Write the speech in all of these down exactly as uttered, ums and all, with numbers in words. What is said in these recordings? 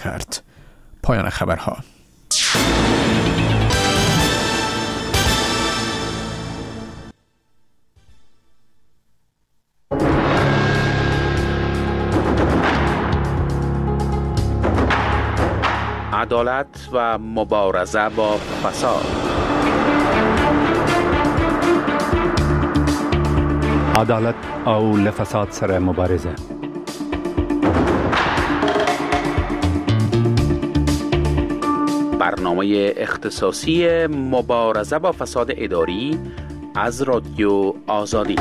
کرد. پایان خبرها. عدالت و مبارزه با فساد. عدالت او لفساد سره مبارزه. برنامه اختصاصی مبارزه با فساد اداری از رادیو آزادی.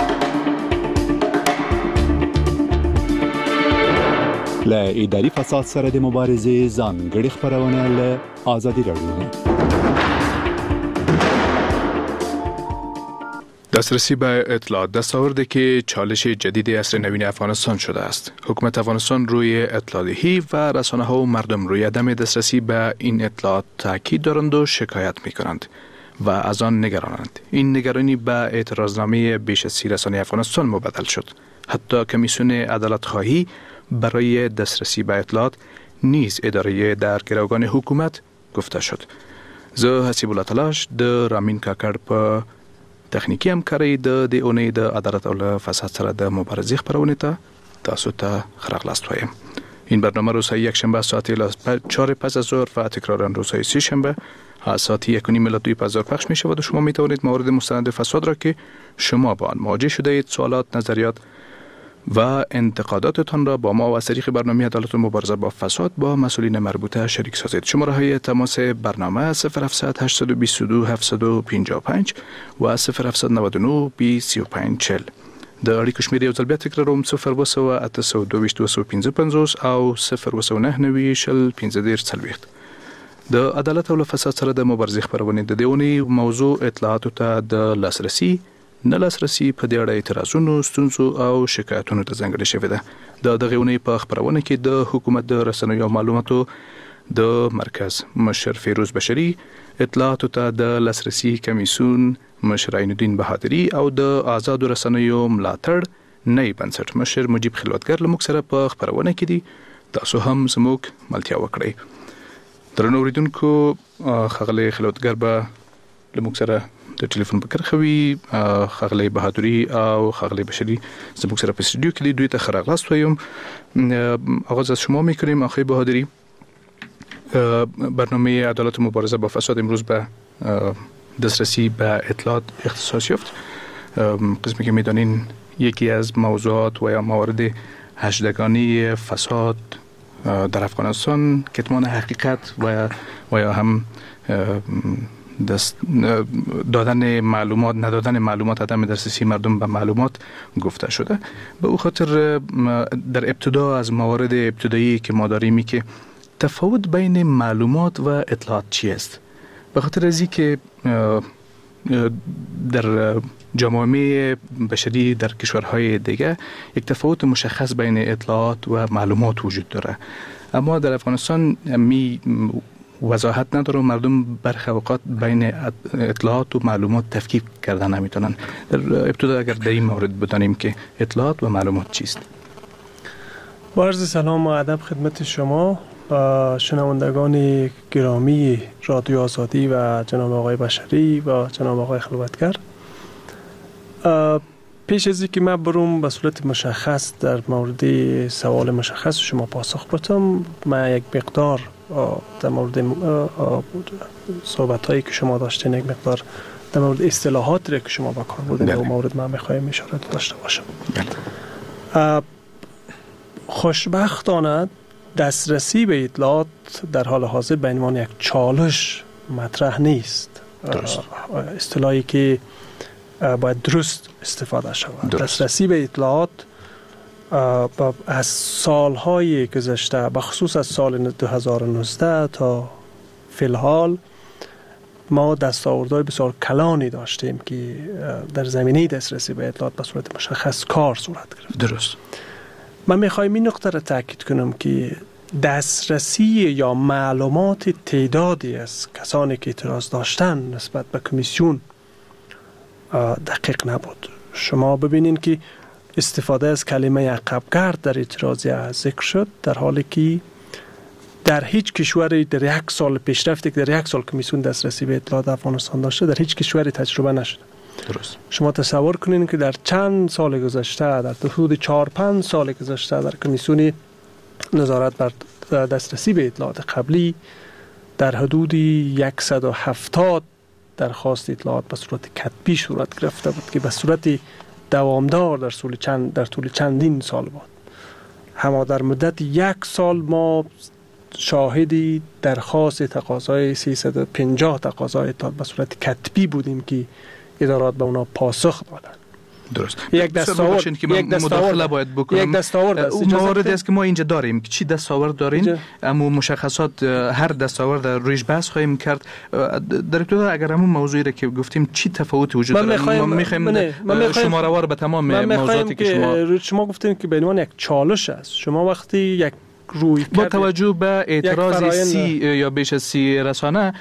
ل اداری فساد سره د مبارزه ځانګړي خبرونه ل آزادی رادیو. دسترسی به اطلاعات دستاورده که چالش جدید عصر نوین افغانستان شده است. حکومت افغانستان روی اطلاع‌دهی و رسانه‌ها و مردم روی عدم دسترسی به این اطلاعات تاکید دارند و شکایت می‌کنند و از آن نگرانند. این نگرانی به اعتراضنامه بیش از سی رسانه افغانستان مبدل شد. حتی کمیسیون عدالت خواهی برای دسترسی به اطلاعات نیز اداره در گروگان حکومت گفته شد. زه حسیب الله تلاش د رامین کاکړ په تخنیکی همکاری د د اونۍ د عدالت او فساد سره د مبارزې خبرونه ته تاسو ته خراغلاست وایم. این برنامه روزهای یک شنبه ساعت چهار پس از ظهر و تکرارا روزهای سه شنبه ساعت یک و نیم الی دو پس پخش می شود و شما می توانید موارد مستند فساد را که شما با آن مواجه شده اید، سوالات، نظریات و انتقاداتتان را با ما و از طریق برنامه عدالت و مبارزه با فساد با مسئولین مربوطه شریک سازید. شماره های تماس برنامه صفر هفتصد هشتصد و بیست و دو هفتصد و پنجاه و پنج و صفر هفتصد و نود و نه بیست و پنج چهل. د اړیکو شمېرې یو ځل بیا تکراروم: صفر اوه سوه اته سوه دوه ویشت دوه سوه پنځه پنځوس او صفر اوه سوه نهه نوي شل پنځه دېرش څلوېښت. د عدالت او فساد سره د مبارزې خبرونه د دې اونۍ موضوع اطلاعاتو ته د لاسرسي نه لاسرسي په دې اړه اعتراضونو، ستونزو او شکایتونو ته ځانګړې شوې ده. د دغه اونۍ په خبرونه کې د حکومت د رسنیو معلوماتو د مرکز مشر فیروز بشری، اطلاعاتو ته د لاسرسي کمیسیون مشر عین الدین بهادری او د آزادو رسنیو ملاتړ نه بنسټ مشر مجیب خلوتګر لموږ سره په خبرونه کې دي. تاسو هم زموږ ملتیا وکړئ. درنو اوریدونکو، ښاغلی خلوتګر به لموږ سره د ټلیفون په کرخه وي. ښاغلی بهادری او ښاغلی بشری زموږ سره په استودیو کې دي. دوی ته ښه راغلاست وایم. آغاز از شما میکنیم آقای بهادری. برنامه عدالت و مبارزه با فساد امروز به دسترسی به اطلاعات اختصاص یافت. قسمی که میدانین یکی از موضوعات و یا موارد هشدگانی فساد در افغانستان کتمان حقیقت و و یا هم دست دادن معلومات، ندادن معلومات، عدم دسترسی مردم به معلومات گفته شده. به او خاطر در ابتدا از موارد ابتدایی که ما داریم که تفاوت بین معلومات و اطلاعات چی است؟ به خاطر از اینکه در جامعه بشری در کشورهای دیگه یک تفاوت مشخص بین اطلاعات و معلومات وجود داره، اما در افغانستان می وضاحت نداره و مردم برخی اوقات بین اطلاعات و معلومات تفکیک کردن نمیتونن. در ابتدا اگر در این مورد بدانیم که اطلاعات و معلومات چیست. با عرض سلام و ادب خدمت شما شنوندگان گرامی رادیو آزادی و جناب آقای بشری و جناب آقای خلوتگر. پیش از اینکه من بروم به صورت مشخص در مورد سوال مشخص شما پاسخ بدم، من یک مقدار در مورد صحبت هایی که شما داشتین یک مقدار در مورد اصطلاحات را که شما با کار بردین در مورد من میخوایم اشاره داشته باشم. خوشبختانه دسترسی به اطلاعات در حال حاضر به عنوان یک چالش مطرح نیست. اصطلاحی که باید درست استفاده شود. دسترسی به اطلاعات از سالهای گذشته، بخصوص از سال دو هزار و نوزده تا فی الحال، ما دستاوردهای بسیار کلانی داشتیم که در زمینه دسترسی به اطلاعات به صورت مشخص کار صورت گرفت. درست. من میخوایم این نقطه را تاکید کنم که دسترسی یا معلومات تعدادی از کسانی که اعتراض داشتن نسبت به کمیسیون دقیق نبود. شما ببینین که استفاده از کلمه عقبگرد در اعتراضی ذکر شد، در حالی که در هیچ کشوری در یک سال پیشرفتی که در یک سال کمیسیون دسترسی به اطلاعات افغانستان داشته در هیچ کشوری تجربه نشده. درست. شما تصور کنین که در چند سال گذشته، در حدود چهار پنج سال گذشته در کمیسیون نظارت بر دسترسی به اطلاعات قبلی در حدود صد و هفتاد درخواست اطلاعات به صورت کتبی صورت گرفته بود که به صورت دوامدار در طول چند در طول چندین سال بود. اما در مدت یک سال ما شاهدی درخواست تقاضای سیصد و پنجاه تقاضای اطلاعات به صورت کتبی بودیم که ادارات به اونا پاسخ دادن. درست. یک دستاورد که یک مداخله باید بکنم. یک دستاورد است. مواردی است که ما اینجا داریم. چی دستاورد دارین؟ اما مشخصات هر دستاورد رویش بحث خواهیم کرد. در ابتدا اگر همون موضوعی را که گفتیم چی تفاوتی وجود داره؟ ما می‌خوایم شماره‌وار به تمام موضوعاتی که شما شما گفتین که به عنوان یک چالش است. شما وقتی یک روی با توجه به اعتراض سی یا بیش از سی رسانه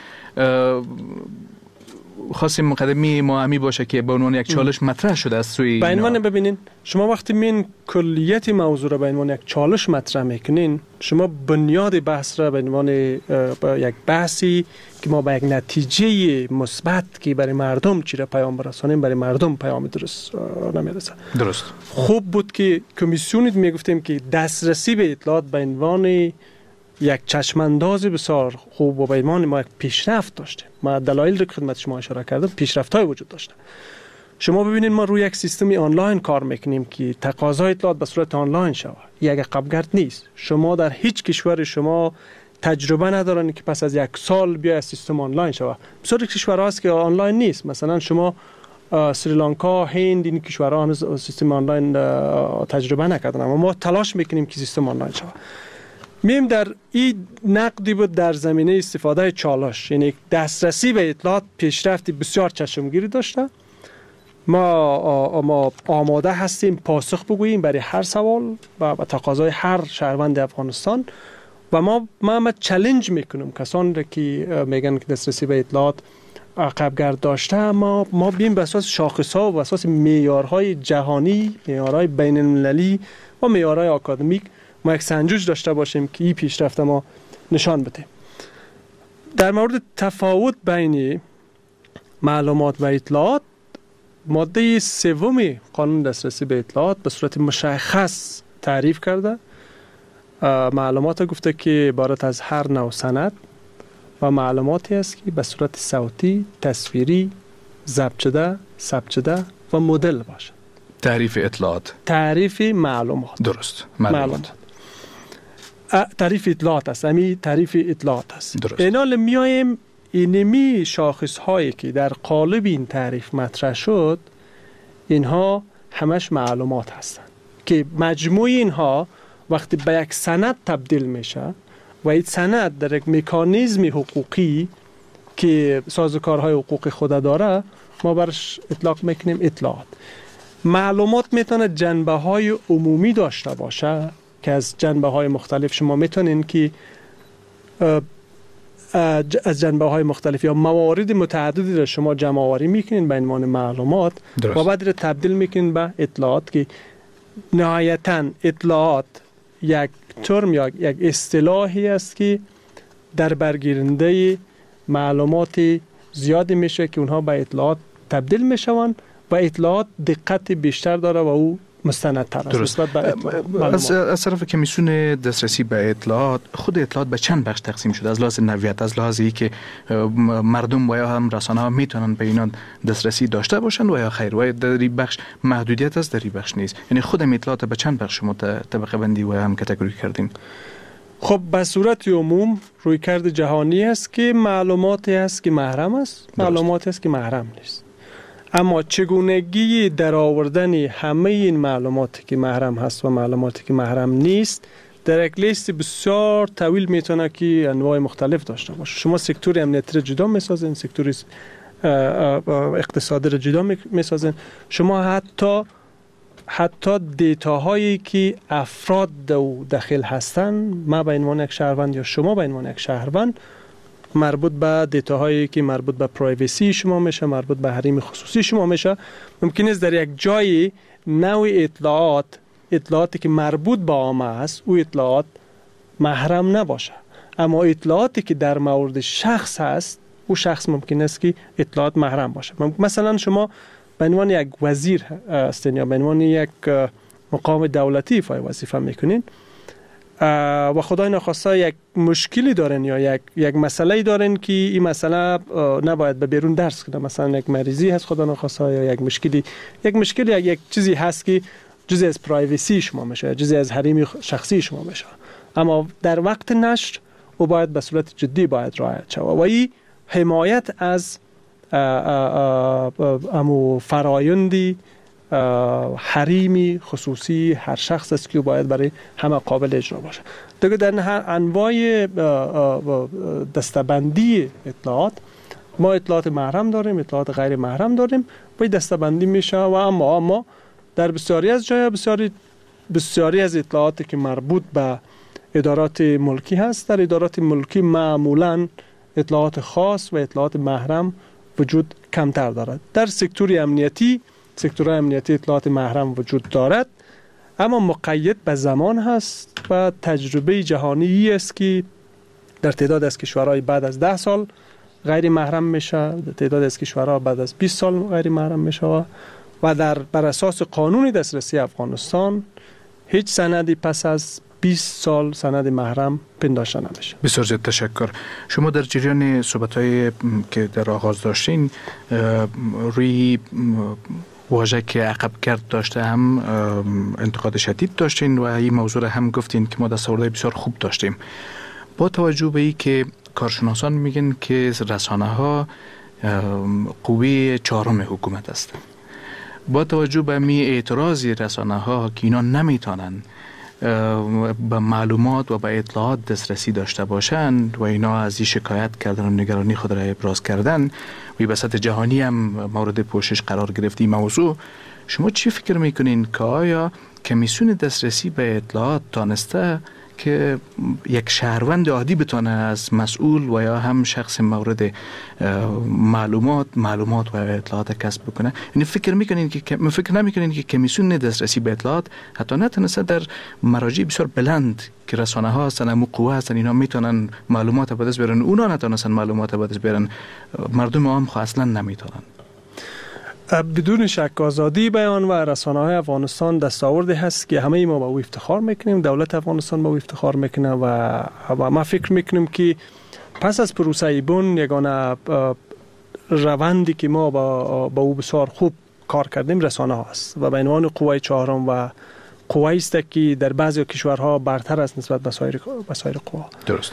خواستیم مقدمی ما همی باشه که به عنوان یک چالش مطرح شده است سوی به عنوان ببینین شما وقتی من کلیت موضوع را به عنوان یک چالش مطرح میکنین شما بنیاد بحث را به عنوان یک بحثی که ما به یک نتیجه مثبت که برای مردم چیره پیام برسانیم برای مردم پیام درست نمیرسه. درست. خوب بود که کمیسیونی میگفتیم که دسترسی به اطلاعات به عنوان یک چشمانداز بسیار خوب و به عنوان ما یک پیشرفت داشته. ما دلایل رو خدمت شما اشاره کردم، پیشرفت‌های وجود داشته. شما ببینید ما روی یک سیستمی آنلاین کار میکنیم که تقاضای اطلاعات به صورت آنلاین شود. یک عقب‌گرد نیست. شما در هیچ کشور شما تجربه ندارن که پس از یک سال بیا سیستم آنلاین شود. بسیار کشورها هست که آنلاین نیست. مثلا شما سریلانکا، هند، این کشورها هنوز سیستم آنلاین تجربه نکردن، اما ما تلاش میکنیم که سیستم آنلاین شود. میم در این نقدی بود در زمینه استفاده چالش، یعنی دسترسی به اطلاعات پیشرفتی بسیار چشمگیری داشته. ما ما آماده هستیم پاسخ بگوییم برای هر سوال و تقاضای هر شهروند افغانستان و ما ما, ما چالش میکنیم کسانی را که میگن که دسترسی به اطلاعات عقب‌گرد داشته. ما ما بیم به اساس شاخص‌ها و به اساس معیارهای جهانی، معیارهای بین‌المللی و معیارهای آکادمیک ما یک سنجش داشته باشیم که این پیشرفت ما نشان بده. در مورد تفاوت بین معلومات و اطلاعات، ماده سوم قانون دسترسی به اطلاعات به صورت مشخص تعریف کرده. معلومات گفته که عبارت از هر نوع سند و معلوماتی است که به صورت صوتی، تصویری، ضبط شده، ثبت شده و مدل باشد. تعریف اطلاعات. تعریف معلومات. درست. معلومات. معلومات. تعریف اطلاعات است. امی تعریف اطلاعات است. اینال میایم اینمی شاخص هایی که در قالب این تعریف مطرح شد اینها همش معلومات هستند که مجموع اینها وقتی به یک سند تبدیل میشه و این سند در یک مکانیزم حقوقی که سازوکارهای حقوقی خود داره ما برش اطلاق میکنیم اطلاعات. معلومات میتونه جنبه های عمومی داشته باشه که از جنبه های مختلف شما میتونین که از جنبه های مختلف یا موارد متعددی را شما جمع آوری میکنین به عنوان معلومات درست. و بعد را تبدیل میکنین به اطلاعات که نهایتاً اطلاعات یک ترم یا یک اصطلاحی است که در برگیرنده معلومات زیادی میشه که اونها به اطلاعات تبدیل میشوند و اطلاعات دقت بیشتر داره و او مستندتر است. از از طرف کمیسیون دسترسی به اطلاعات، خود اطلاعات به چند بخش تقسیم شده؟ از لحاظ نوعیت، از لحاظ ای که مردم و یا هم رسانه ها میتونن به اینا دسترسی داشته باشند و یا خیر، و در این بخش محدودیت است، در این بخش نیست. یعنی خود اطلاعات به چند بخش شما طبقه بندی و هم کاتگوری کردین؟ خب به صورت عموم رویکرد جهانی است که معلوماتی است که محرم است، معلوماتی است که محرم نیست. اما چگونگی در آوردن همه این معلوماتی که محرم هست و معلوماتی که محرم نیست در یک لیست بسیار طویل میتونه که انواع مختلف داشته باشه. شما سکتور امنیتی را جدا میسازین، سکتور اقتصادی را جدا میسازین، شما حتی حتی دیتاهایی که افراد داخل هستن، ما به عنوان یک شهروند یا شما به عنوان یک شهروند، مربوط به دیتاهایی که مربوط به پرایوسی شما میشه، مربوط به حریم خصوصی شما میشه، ممکن است در یک جایی نوع اطلاعات اطلاعاتی که مربوط به عامه است او اطلاعات محرم نباشه. اما اطلاعاتی که در مورد شخص هست، او شخص ممکن است که اطلاعات محرم باشه. مثلا شما به عنوان یک وزیر هستین یا به عنوان یک مقام دولتی ایفای وظیفه میکنین و خدای نخواسته یک مشکلی دارن یا یک یک مسئله دارن که این مسئله نباید به بیرون درس کنه، مثلا یک مریضی هست خدا نخواسته یا یک مشکلی یک مشکلی یک, یک چیزی هست که جزء از پرایوسی شما میشه، جزء از حریم شخصی شما میشه، اما در وقت نشر او باید به صورت جدی باید رعایت شود و این حمایت از امو فرایندی حریمی خصوصی هر شخص است که باید برای همه قابل اجرا باشه. دیگه در هر انواع دستبندی اطلاعات ما اطلاعات محرم داریم، اطلاعات غیر محرم داریم، باید دستبندی میشه و اما اما در بسیاری از جای بسیاری بسیاری از اطلاعاتی که مربوط به ادارات ملکی هست، در ادارات ملکی معمولاً اطلاعات خاص و اطلاعات محرم وجود کمتر دارد. در سکتور امنیتی سکتور امنیتی اطلاعات محرم وجود دارد، اما مقید به زمان هست و تجربه جهانی است که در تعداد از کشورهای بعد از ده سال غیر محرم میشه، در تعداد از کشورها بعد از بیست سال غیر محرم میشه و در بر اساس قانون دسترسی افغانستان هیچ سندی پس از بیست سال سند محرم پنداشته نمیشه. بسیار زیاد تشکر. شما در جریان صحبت‌های که در آغاز داشتین روی واژه که عقب کرد داشته هم انتقاد شدید داشتین و این موضوع هم گفتین که ما دستاوردهای بسیار خوب داشتیم. با توجه به این که کارشناسان میگن که رسانه‌ها قوه چهارم حکومت است، با توجه به می اعتراضی رسانه‌ها که اینا نمیتونن به معلومات و به اطلاعات دسترسی داشته باشند و اینا از این شکایت کردن و نگرانی خود را ابراز کردن و به سطح جهانی هم مورد پوشش قرار گرفت این موضوع، شما چی فکر میکنین که آیا کمیسیون دسترسی به اطلاعات تانسته که یک شهروند عادی بتونه از مسئول و یا هم شخص مورد معلومات معلومات و اطلاعات کسب بکنه؟ یعنی فکر میکنین که فکر نمیکنین که کمیسیون دسترسی به اطلاعات حتی نتونسته در مراجع بسیار بلند که رسانه ها هستن، امو قوه هستن، اینا میتونن معلومات به دست بیارن، اونا نتونستن معلومات به دست بیارن، مردم عام خو اصلا نمیتونن؟ بدون شک آزادی بیان و رسانه‌های افغانستان دستاوردی هست که همه ما با او افتخار میکنیم، دولت افغانستان با او افتخار میکنه و و ما فکر میکنیم که پس از پروسه بن یگانه روندی که ما با با او بسیار خوب کار کردیم رسانه ها است و به عنوان قوه چهارم و قوه است که در بعضی کشورها برتر است نسبت به سایر به سایر قوا. درست.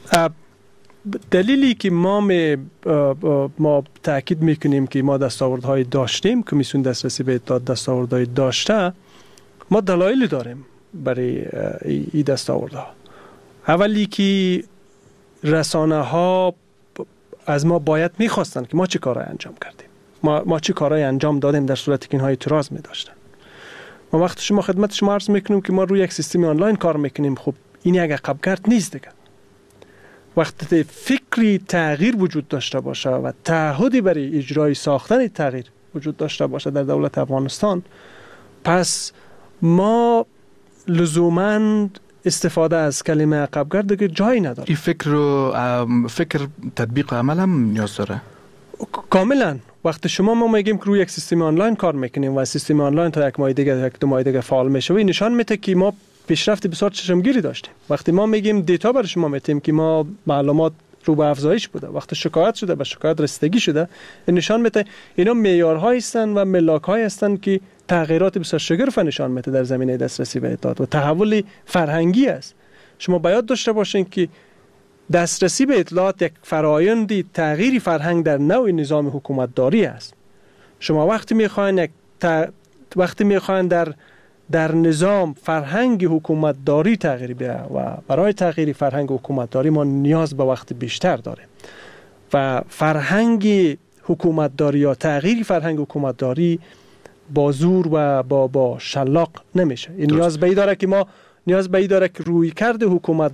دلیلی که ما می ما تاکید میکنیم که ما دستاوردهای داشتیم، کمیسیون دسترسی به اطلاعات دستاوردهای داشته، ما دلایلی داریم برای این دستاوردها. اولی که رسانه ها از ما باید میخواستن که ما چه کارهای انجام کردیم، ما ما چه کارهای انجام دادیم در صورتی که اینها اعتراض می‌داشتن. ما وقتی شما خدمت شما عرض میکنیم که ما روی یک سیستم آنلاین کار میکنیم، خب این یک عقبگرد نیست دیگه. وقتی فکری تغییر وجود داشته باشه و تعهدی برای اجرای ساختن تغییر وجود داشته باشه در دولت افغانستان، پس ما لزوماً استفاده از کلمه عقبگرد دیگه جایی نداره. این فکر رو فکر تطبیق و عمل هم نیاز داره. کاملا. وقتی شما ما میگیم که روی یک سیستم آنلاین کار میکنیم و سیستم آنلاین تا یک ماه دیگه یک دو ماه دیگه فعال میشه، این نشان میده که ما پیشرفت بسیار چشمگیری داشتیم. وقتی ما میگیم دیتا برای شما میتیم که ما معلومات رو به افزایش بوده، وقتی شکایت شده به شکایت رسیدگی شده، این نشان میده اینا معیارهایی هستند و ملاک‌هایی هستند که تغییرات بسیار شگرف نشان میده در زمینه دسترسی به اطلاعات و تحول فرهنگی است. شما باید داشته باشین که دسترسی به اطلاعات یک فرایندی تغییری فرهنگ در نوع نظام حکومتداری است. شما وقتی میخواین یک ت... وقتی میخواین در در نظام فرهنگ حکومتداری تغییر بیاره و برای تغییر فرهنگ حکومتداری ما نیاز به وقت بیشتر داره و فرهنگ حکومتداری یا تغییر فرهنگ حکومتداری با زور و با با شلاق نمیشه. این نیاز به این داره که ما نیاز به این داره که روی کرد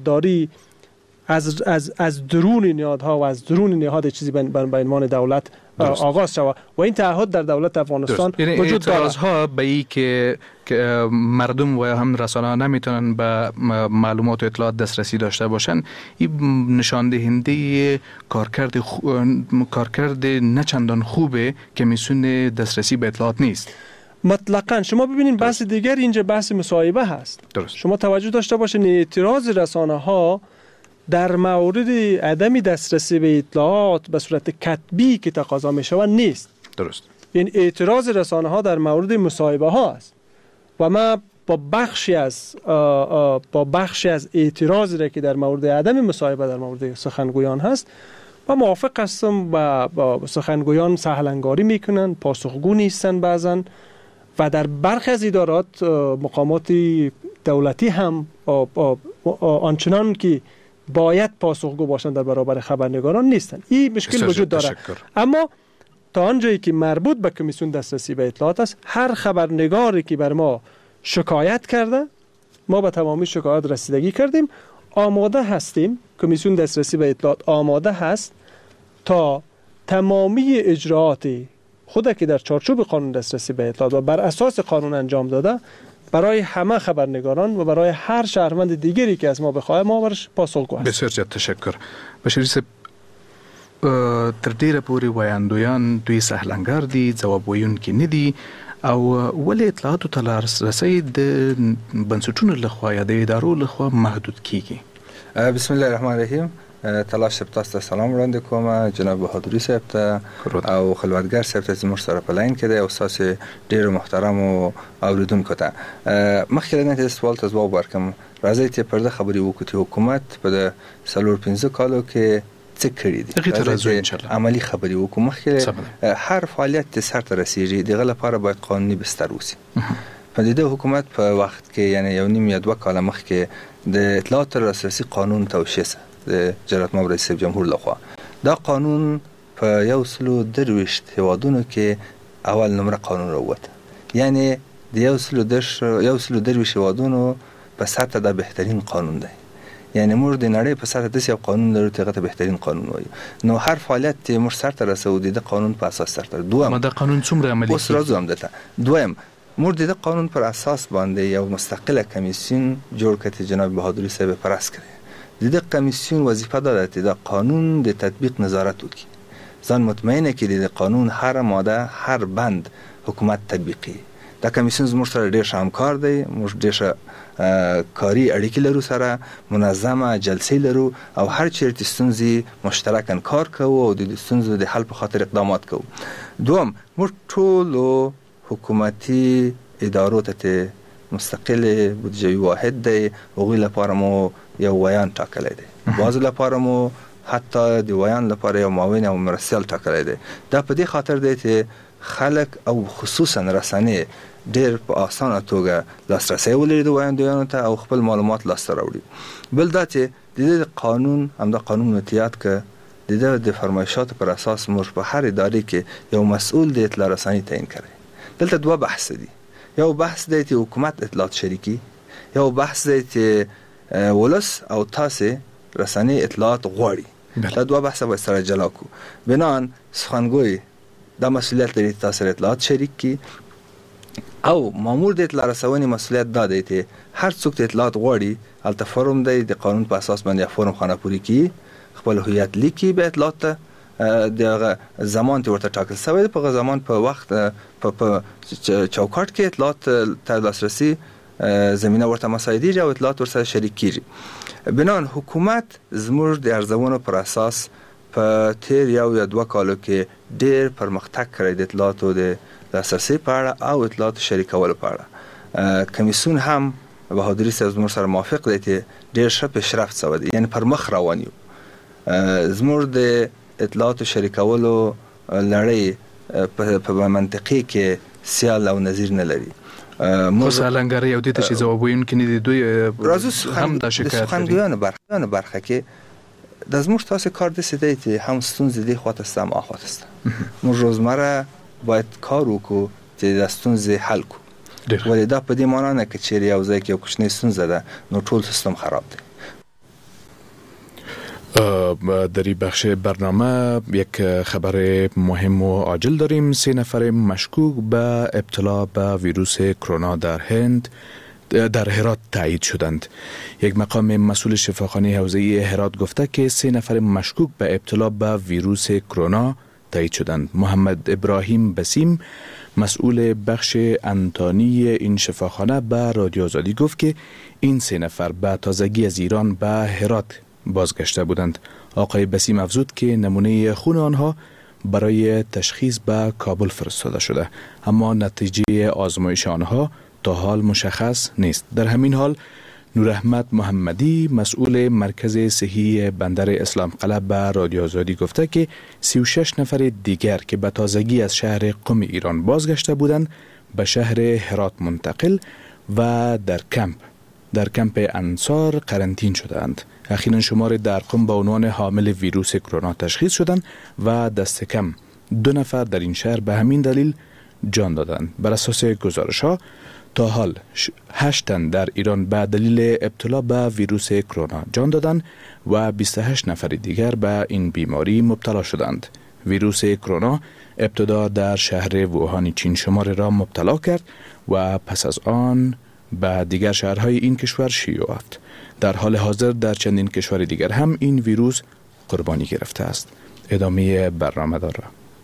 حکومتداری از از از درون نهادها و از درون نهاد چیزی به عنوان دولت آغاز شود و این تعهد در دولت افغانستان یعنی وجود دارد. اعتراض ها به این که مردم و هم رسانه ها نمیتونن به معلومات و اطلاعات دسترسی داشته باشن، این نشان دهنده کارکرد خو... کارکرد نه چندان خوبه که میسونه دسترسی به اطلاعات نیست. مطلقاً شما ببینید بحث دیگر اینجا بحث مصاحبه هست. درست. شما توجه داشته باشین اعتراض رسانه ها در مورد عدم دسترسی به اطلاعات به صورت کتبی که تقاضا می شود نیست. درست. این اعتراض رسانه ها در مورد مصاحبه ها است و ما با بخشی از با بخشی از اعتراضی را که در مورد عدم مصاحبه در مورد سخنگویان هست و موافق هستم با, با سخنگویان سهل انگاری میکنن، پاسخگو نیستن بعضن و در برخی از ادارات مقامات دولتی هم آنچنان که باید پاسخگو باشند در برابر خبرنگاران نیستن. این مشکل وجود داره. تشکر. اما تا آنجایی که مربوط به کمیسیون دسترسی به اطلاعات است، هر خبرنگاری که بر ما شکایت کرده ما به تمامی شکایت رسیدگی کردیم، آماده هستیم، کمیسیون دسترسی به اطلاعات آماده هست تا تمامی اجراعات خود که در چارچوب قانون دسترسی به اطلاعات و بر اساس قانون انجام داده برای همه خبرنگاران و برای هر شهروند دیگری که از ما بخواه ما برش پاسخگو هست. بسیار زیاد تشکر. بشیر صاحب، تر ډیره پورې وایندویان دوی سهلنګار دي، ځواب ویونکي نه دي او ولې اطلاعاتو ته لاسرسی د بنسټونو لخوا یا د ادارو لخوا محدود کیږي؟ بسم الله الرحمن الرحیم. تلاش صاحب تاسو ته سلام وړاندې کوم، جناب بهادري صاحب ته او خلوتګر صاحب ته زموږ سره په لاین کې دی او تاسو ډیر محترم او اوریدونکو ته مخکې نه سوال ته ځواب ورکم. راځي چې پرده خبري وکړو حکومت په سلور پنځه کالو کې څه کړی دي، عملی خبري وکړو. مخکې هر فعالیت سر ته رسیږي دغه لپاره باید قانوني بستر وسی. په دې حکومت په وخت کې یعنی یو نیم یا دوه کال مخکې د اطلاعات لاسرسي قانون توشیح د جلالت مامور رئیس جمهور لخوا دا قانون په یو سلو درویشت هیوادونو کې اول نمره قانون راووت، یعنی د یو سلو درش یو سلو درویشت هیوادونو په سطح دا بهترین قانون دی. یعنی موږ د نړۍ په سطح د یو قانون لرو چې هغه بهترین قانون وایي. نو هر فعالیت چې موږ سره رسو د قانون په اساس سره دوه ما د قانون څومره عملي اوس راځو هم دته دویم موږ د قانون پر اساس باندې یو مستقله کمیسیون جوړ کړي جناب بهادري صاحب پرس کړي. د دې کمیسیون وظیفه ده چې د قانون د تطبیق نظارت وکړي، ځان مطمئنه کړي د قانون هر ماده هر بند حکومت تطبیقي. دا کمیسیون زموږ سره ډیر همکار دی، موږ ډیر کاری اړیکې لرو سره، منظمه جلسې لرو او هر چیرته ستونزې مشترکاً کار کوو او د ستونزو د حل په خاطر اقدامات کوو. دوم موږ ټول حکومتي ادارو ته مستقل بودجه واحد دی، هغوی لپاره مو یو ویان ټاکلی دی، بعضو لپاره مو حتی د ویان لپاره یو معاون او مرستیال ټاکلی دی. دا په دې خاطر دی چې خلک او خصوصا رسنۍ ډیر په اسانه توګه لاسرسی ولري د ویاندویانو ته او خپل معلومات لاسته راوړي. بل دا چې د دې قانون همدا قانون متیات که د دې د فرمایشاتو پر اساس موږ په هر ادارې کې یو مسؤل د اطلاع رسانی تعیین کړي. دلته دوه بحث دي، یو بحث دی چې حکومت اطلاعات شریکي، یو بحث دی چې ولس او تاسو رسنۍ اطلاعات غواړي. دا دوه بحث به سره جلا کو. بنان سخنگوی دا مسئولیت لري تاسو اطلاعات شریک کی او مامور د اطلاع رسونې مسئولیت دا دی چې هر څوک د اطلاعات غواړي الته فورم دی د قانون په اساس باندې فورم خانه پوری کی، خپل هویت لیکي به اطلاعات دغه زمان ته ورته ټاکل شوی په زمان په وخت په چوکاټ کې اطلاعات ته لاسرسي زمينه ورته مساعدي او اطلاعات ورسره شریک کیږي. بنان حکومت زموږ د ارزونو پر اساس په تیر یو یا دوه کالو کې ډېر پرمختګ کړی د اطلاعاتو د لاسرسي په اړه او اطلاعاتو شریکولو په اړه. کمیسیون هم بهادري صاحب زموږ سره موافق دی چې ډېر ښه پیشرفت شوی دی، یعنی پر مخ روان یو. زموږ د اطلاعاتو شریکولو لړۍ په منطقې کې سیال او نظیر نه لري. خو سالنګری او د ته چې ځواب ویونکي نه دي، دوی هم د شکایت لري. خندویانو برخه برخه کې د زموږ تاسو کار د سیدی چې هم ستونزې دی خواته سم اخواته است. موږ روزمره باید کار وکړو چې د ستونزې حل کړو. ولې دا په دې معنی نه چې یو ځای کې یو کوچنی ستونزه ده نو ټول سیستم خراب دی. در این بخش برنامه یک خبر مهم و عاجل داریم. سه نفر مشکوک به ابتلا به ویروس کرونا در هند در هرات تایید شدند. یک مقام مسئول شفاخانه حوزه‌ای هرات گفته که سه نفر مشکوک به ابتلا به ویروس کرونا تایید شدند. محمد ابراهیم بسیم مسئول بخش انتانی این شفاخانه به رادیو آزادی گفت که این سه نفر به تازگی از ایران به هرات بازگشته بودند. آقای بسیم افزود که نمونه خون آنها برای تشخیص به کابل فرستاده شده، اما نتیجه آزمایش آنها تا حال مشخص نیست. در همین حال نوراحمد محمدی مسئول مرکز صحی بندر اسلام قلعه به رادیو آزادی گفته که سی و شش نفر دیگر که به تازگی از شهر قم ایران بازگشته بودند به شهر هرات منتقل و در کمپ در کمپ انصار قرنطین شدند. اخیراً شمار در قم با عنوان حامل ویروس کرونا تشخیص شدند و دست کم دو نفر در این شهر به همین دلیل جان دادند. بر اساس گزارش‌ها تا حال هشت تن در ایران به دلیل ابتلا به ویروس کرونا جان دادند و بیست و هشت نفر دیگر به این بیماری مبتلا شدند. ویروس کرونا ابتدا در شهر ووهان چین شماره را مبتلا کرد و پس از آن به دیگر شهرهای این کشور شیوع یافت. در حال حاضر در چندین کشور دیگر هم این ویروس قربانی گرفته است. ادامه برنامه داره.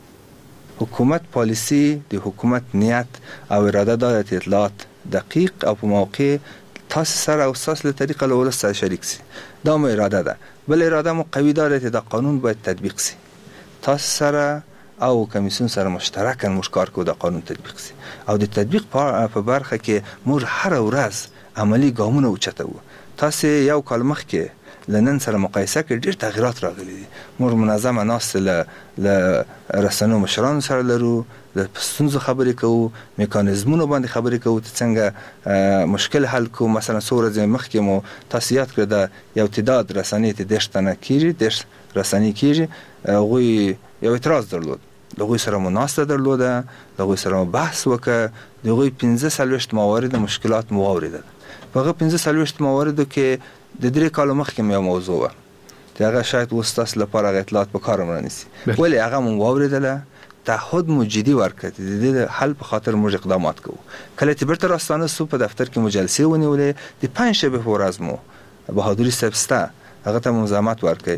حکومت پالیسی د حکومت نیت او اراده دارد اطلاعات دقیق او په موقع تاسو سره او تاسو له طریقه له ولس سره شریک سي. دا مو اراده ده. بل اراده مو قوي دارد دا قانون باید تطبیق سي. تاسو سره او کمیسیون سره مشترکاً موږ کار کوو دا قانون تطبیق سي. او د تطبیق په برخه کې موږ هر ورځ عملی ګامونه اوچتوو. تاسو یو کال مخکې لنن سره مقایسه کې ډېر تغیرات راغلي دي. موږ منظمه ناست له له رسنیو مشرانو سره لرو، د ستونزو خبرې کوو، میکانیزمونو باندې خبرې کوو چې څنګه مشکل حل کوو. مثلا څو ورځې مخکې مو تاسو یاد کړئ د یو تعداد رسنۍ ته دېرش تنه کېږي دېرش رسنۍ کېږي هغوی یو اعتراض درلود. د هغوی سره مو ناسته درلوده، د هغوی سره مو بحث وکړه، د هغوی پنځه څلوېښت موارد مشکلات مو واورېدل. په هغه پنځه څلوېښت مواردو کې د درې کالو مخکې یو موضوع وه چې هغه شاید اوس تاسو لپاره هغه اطلاعات په کار رانیسي، ولې هغه مو واورېدله، تعهد مو جدي ورکړ چې د دې حل په خاطر موږ اقدامات کوو. کله چې بیرته راستانه سو په دفتر کې مو جلسې ونیولې، د پنجشنبې په ورځ مو بهادري صاحب سته هغه ته مو زحمت ورکړ.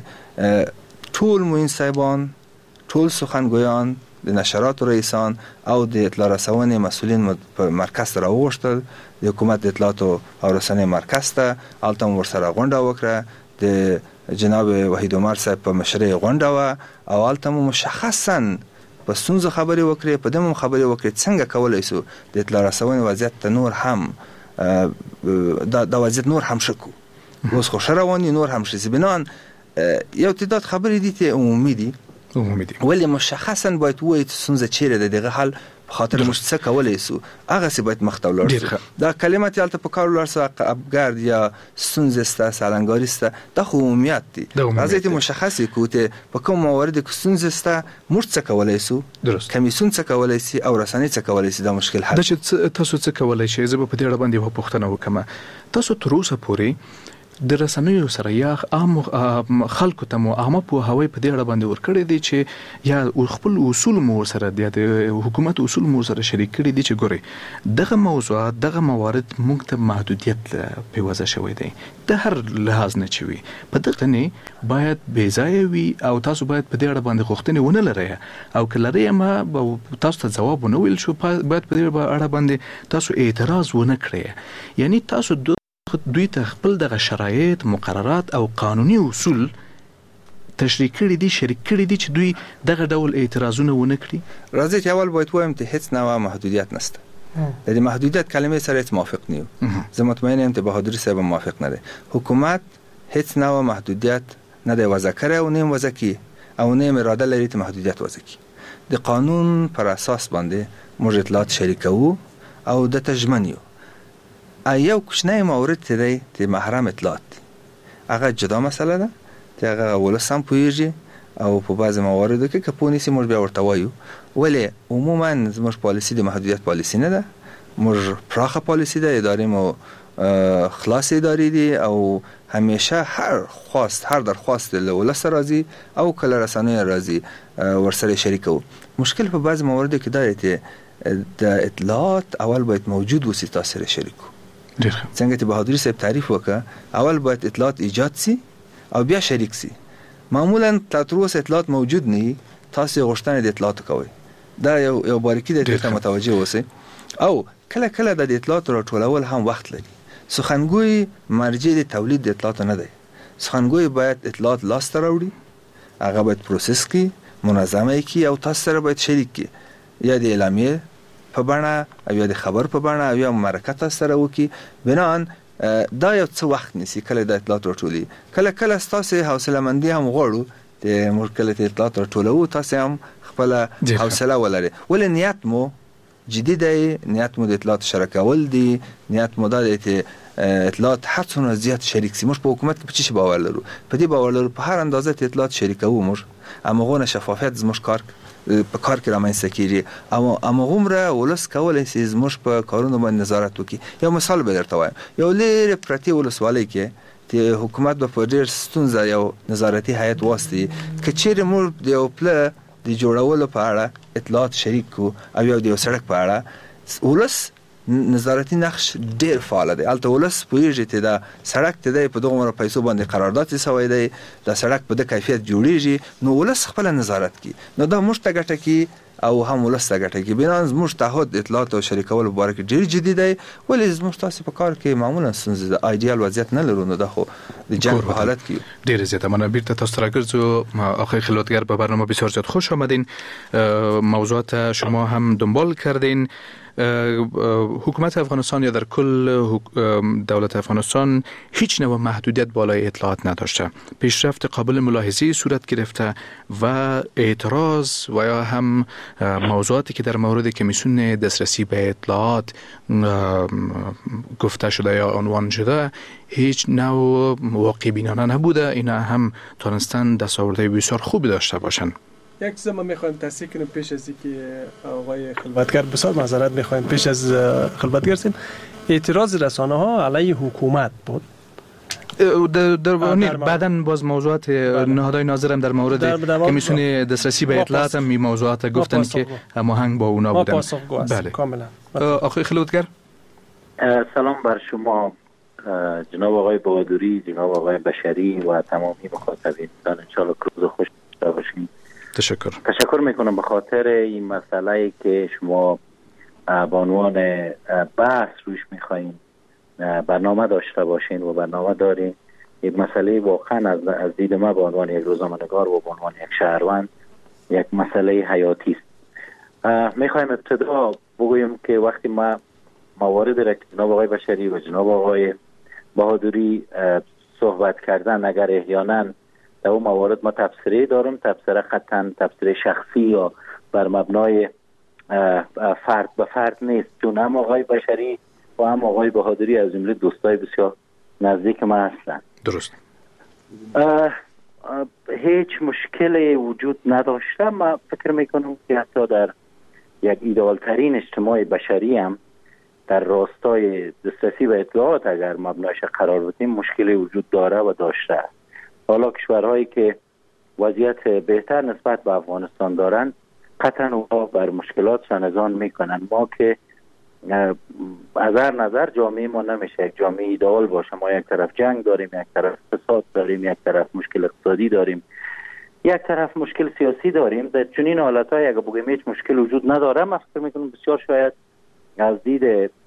ټول معین صاحبان، ټول سخنگویان، د نشراتو رئیسان او د اطلاع رسونې مسؤلین په مرکز ته راوغوښتل. د حکومت د اطلاعاتو او رسنۍ مرکز ته هلته مو ورسره غونډه وکړه. د جناب وحید عمر صاحب په مشرۍ غونډه وه او هلته مو مشخصاً په ستونزو خبرې وکړې، په دې مو خبرې وکړې څنګه کولی سو د اطلاع رسونې وضعیت ته نور هم دا وضعیت نور هم ښه کړو. اوس خو ښه روان دي، نور هم ښه سي. بنان یو تعداد خبرې دي چې عمومي دي، عمومي دي، ولې مشخصاً باید ووایي چې ستونزه چیرې ده، دغه حل په خاطر موږ څه کولی سو هغسې باید مخته ولاړ سو. دا کلمه چې هلته په کار ولاړ سو افګرد یا ستونزې سته، سالنګاري سته، دا خو عمومیت دي. راځئ چې مشخص یې کړو چې په کوم موارد کې ستونزې سته موږ څه کولی سو، کمیسیون څه کولی سي او رسنۍ څه کولی سي دا مشکل حل. دا چې تاسو څه کولی شئ، زه به په دې اړه باندې یوه پوښتنه وکړم. تاسو تر اوسه پورې د رسنیو سره یا عام خلکو ته مو عامه پوهاوی په دې اړه باندې ورکړی دی چې یا خپل اصول مو سره د حکومت اصول مو سره شریک کړي دي چې ګوري دغه موضوع دغه موارد موږ ته محدودیت په وجه شوی دی د هر لحاظ نه چوي په دغه نه باید بې ځای وي او تاسو باید په دې اړه باندې غوښتنې ونه لرئ او که لرئ ما تاسو ته ځواب ونه ویل شو باید په دې اړه باندې تاسو اعتراض ونه کړئ. یعنی تاسو دوی ته خپل دغه شرایط، مقررات او قانوني اصول تشریح کړي دي، شریک کړي دي چې دوی دغه ډول اعتراضونه ونه کړي. راځي چې اول باید وایم چې هیڅ نوع محدودیت نشته. د دې محدودیت کلمې سره هیڅ موافق نه یو. زه مطمئن یم چې بهادري صاحب موافق نه دی. حکومت هیڅ نوع محدودیت نه دی وضع کړی او نه وضع کوي او نه اراده لري چې محدودیت وضع کړي. د قانون پر اساس باندې موږ اطلاعات شریکوو او د تجمن یو. یو کوچنی مورد چې دی چې محرم اطلاعات دی هغه جدا مسله ده چې هغه ولس هم پوهېږي او په بعضې مواردو کې که پوه نیسي موږ بیا ورته وایو. ولې عموما زموږ پالیسي د محدودیت پالیسي نه ده، موږ پراخه پالیسي ده، ادارې مو خلاص ادارې دي او همیشه هر خواست هر درخواست له ولس راځي او کله رسنۍ راځي ورسره شریکو. مشکل په بعض موارد کې دا دی د اطلاعات اول باید موجود وسی تاسو سره شریکو. څنګه چې بهادری صاحب تعریف وکړه اول باید اطلاعات ایجاد سي او بیا شریک سي. معمولا تر اوسه اطلاعات موجود نه تاسو غوښتنه د اطلاعات کوي. دا یو یو باریکی د دې ته متوجه اوسئ. او کله کله د اطلاعات راټولول هم وخت لري. سخنگوی مرجع د تولید د اطلاعات نه دی. سخنگوی باید اطلاعات لاس ته راوړي، هغه باید پروسس کی، منظمه کی او تاسو سره باید شریک کی، یا د اعلامیه په بڼه او یا د خبر په بڼه او یا مرکه تاسو سره وکي. بنان دا یو څه وخت نیسي کله د اطلاعات راټولي. کله کله تاسو حوصله مندي هم غواړو د مرکله اطلاعات راټولو، تاسو هم خپل حوصله ولرئ. ولې نیت مو جدي دی، نیت مو د اطلاعات شریکول دی، نیت مو دا دی چې اطلاعات هر څونه زیات شریک سي. موږ په حکومت کې په څه باور لرو؟ په دې باور لرو په هر اندازه ته اطلاعات شریکو موږ امغه شفافیت زموږ کار په کار کې رامنځته کیږي. او امغه ولس کولای شي زموږ په کارونو باندې نظارت وکړي. یو مثال به درته وایم. یو لري پرتی ولسوالۍ کې چې حکومت په ډېر ستونزه یو نظارتي هیئت واسطي کچېره موږ د یو پل د جوړولو په اړه اطلاعات شریک کو او یو د سړک په اړه ولس نظارتي نقش ډېر فعال دی. البته ولس پوهیږي چې دا سړک ته د په دغه مر پیسو باندې قرارداد سوی دی، دا سړک په د کیفیت جوړیږي، نو ولس خپل نظارت کوي. نو دا موږ ته ګټه کوي او هم ولس ته ګټه کوي. بنان زموږ تعهد اطلاعات او شریکول مبارک ډېر جدي دی. ولې زموږ تاسو په کار کې معمولا ستونزې د ایډیال وضعیت نه لرو، نو دا خو د جنگ په حالت کې ډېر زیاته مننه. بیرته تاسو راګرځو آقای خلوتگر، به برنامه بسیار زیاد خوش آمدین. موضوعات شما هم دنبال کردین. حکومت افغانستان یا در کل دولت افغانستان هیچ نوع محدودیت بالای اطلاعات نداشته. پیشرفت قابل ملاحظه صورت گرفته و اعتراض و یا هم موضوعاتی که در مورد کمیسیون دسترسی به اطلاعات گفته شده یا عنوان شده هیچ نوع واقع بینانه نبوده. اینا هم تونستن دستاوردهای بسیار خوبی داشته باشن. یک چیز ما میخوایم تصحیح کنیم پیش از اینکه آقای خلوتگر، بسیار معذرت میخوایم پیش از خلوتگر سیم، اعتراض رسانه ها علیه حکومت بود. در در بعداً باز موضوعات نهادهای ناظرم در مورد کمیسیون دسترسی به اطلاعات هم این موضوعات گفتن که هماهنگ با اونا بودن. بله کاملا. آقای خلوتگر، سلام بر شما جناب آقای بهادری، جناب آقای بشری و تمامی مخاطبین. ان شاء الله روز خوش داشته باشین. تشکر. تشکر میکنم به خاطر این مسئله که شما با عنوان بحث روش میخواین برنامه داشته باشین و برنامه دارین. این مسئله واقعا از از دید ما به عنوان یک روزنامه‌نگار و به عنوان یک شهروند یک مسئله حیاتی است. میخوایم ابتدا بگویم که وقتی ما موارد را که جناب آقای بشری و جناب آقای بهادری صحبت کردن، اگر احیانا در اون موارد ما تبصره دارم، تبصره قطعا تبصره شخصی یا بر مبنای فرد به فرد نیست، چون هم آقای بشری و هم آقای بهادری از جمله دوستای بسیار نزدیک ما هستند. درست. هیچ مشکلی وجود نداشته. ما فکر میکنم که حتی در یک ایدئال ترین اجتماع بشری هم در راستای دسترسی به اطلاعات اگر مبنایش قرار بدیم مشکلی وجود داره و داشته است. حالا کشورهایی که وضعیت بهتر نسبت به افغانستان دارند قطعا اونها بر مشکلاتشان اذعان میکنن. ما که از هر نظر جامعه ما نمیشه یک جامعه ایدئال باشه. ما یک طرف جنگ داریم، یک طرف فساد داریم، یک طرف مشکل اقتصادی داریم، یک طرف مشکل سیاسی داریم. در چنین حالت‌های اگه بگیم هیچ مشکل وجود نداره، من فکر میکنم بسیار شاید از دید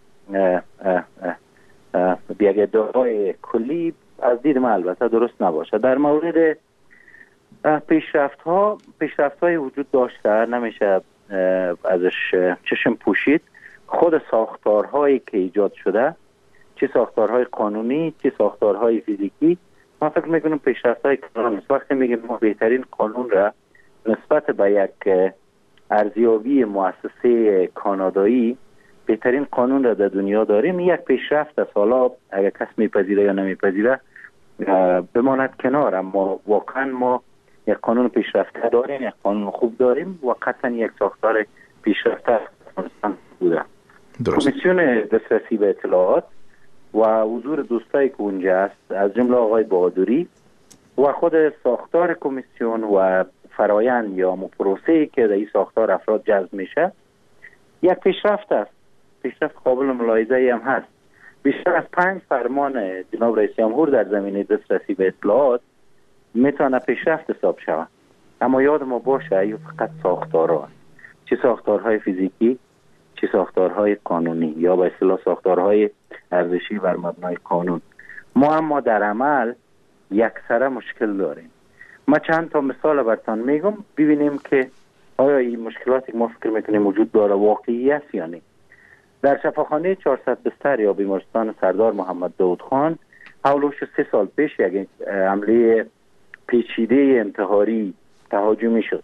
یک ادعای کلی از دید من البته درست نباشه. در مورد پیشرفت ها پیشرفت های وجود داشته، نمیشه ازش چشم پوشید. خود ساختارهایی که ایجاد شده، چه ساختارهای قانونی چه ساختارهای فیزیکی، من فکر میکنم پیشرفت های کلان است. وقتی میگیم ما بهترین قانون را نسبت به یک ارزیابی مؤسسه کانادایی بهترین قانون را در دنیا داریم، یک پیشرفت است. حالا اگر کس میپذیره یا نمیپذیره بماند کنار، اما واقعا ما یک قانون پیشرفته داریم، یک قانون خوب داریم و قطعا یک ساختار پیشرفته بوده. کمیسیون دسترسی به اطلاعات و حضور دوستایی که اونجا است، از جمله آقای بهادری و خود ساختار کمیسیون و فرایند یا پروسه‌ای که در این ساختار افراد جذب میشه، یک پیشرفت است. پیشرفت قابل ملاحظه‌ای هم هست. بیشتر از پنج فرمان جناب رئیس جمهور در زمینه دسترسی به اطلاعات میتونه پیشرفت حساب شود. اما یاد ما باشه ای فقط ساختارها است. چه ساختارهای فیزیکی، چه ساختارهای قانونی یا به اصطلاح ساختارهای ارزشی بر مبنای قانون. ما اما در عمل یکسره مشکل داریم. ما چند تا مثال براتون میگم ببینیم که آیا این مشکلاتی که ما فکر میکنیم وجود داره واقعی است یا نه. در شفاخانه چهارصد بستر یا بیمارستان سردار محمد داود خان حوالوش سه سال پیش یک حمله پیچیده انتحاری تهاجمی شد.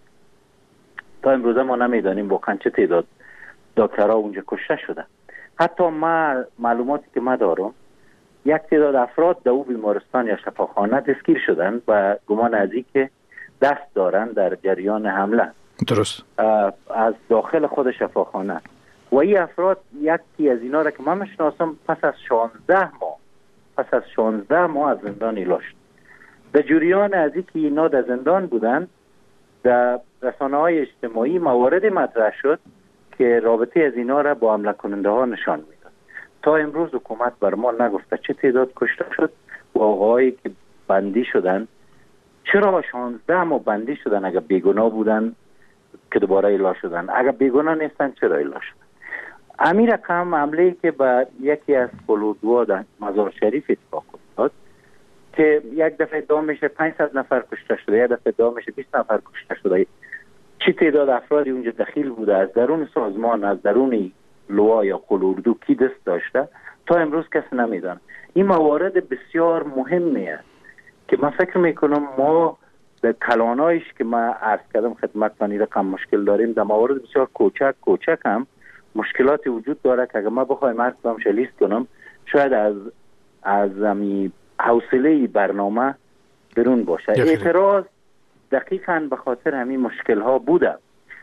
تا امروزه ما نمیدانیم واقعا چه تعداد دکترها اونجا کشته شده. حتی ما معلوماتی که ما دارم یک تعداد افراد در اون بیمارستان یا شفاخانه دستگیر شدن و گمان از این که دست دارن در جریان حمله. درست. از داخل خود شفاخانه. و این افراد یکی از اینا را که من میشناسم پس از شانزده ماه پس از شانزده ماه از زندان اعلام شد. در جریان از اینکه اینا در زندان بودن، در رسانه‌های اجتماعی موارد مطرح شد که رابطه از اینا را با حمله کننده ها نشان میداد. تا امروز حکومت بر ما نگفته چه تعداد کشته شد و آقاهایی که بندی شدن چرا شانزده ماه بندی شدن. اگر بیگناه بودن که دوباره اعلام شدن، اگر بیگناه نیستن چرا اعلام شدن. امیر رقم حمله‌ای که به یکی از فلودوا در مزار شریف اتفاق افتاد که یک دفعه ادعا میشه پانصد نفر کشته شده، یک دفعه ادعا میشه بیست نفر کشته شده. چه تعداد افرادی اونجا دخیل بوده، از درون سازمان، از درون لوا یا قلوردو کی دست داشته، تا امروز کسی نمیدونه. این موارد بسیار مهمی است که من فکر میکنم ما در کلانایش که من عرض کردم خدمتتان این رقم مشکل داریم، در موارد بسیار کوچک کوچک هم مشکلاتی وجود داره که اگر ما بخوایم هر کدامش لیست کنم شاید از از می حوصله برنامه برون باشه. اعتراض دقیقاً به خاطر همین مشکل ها بوده.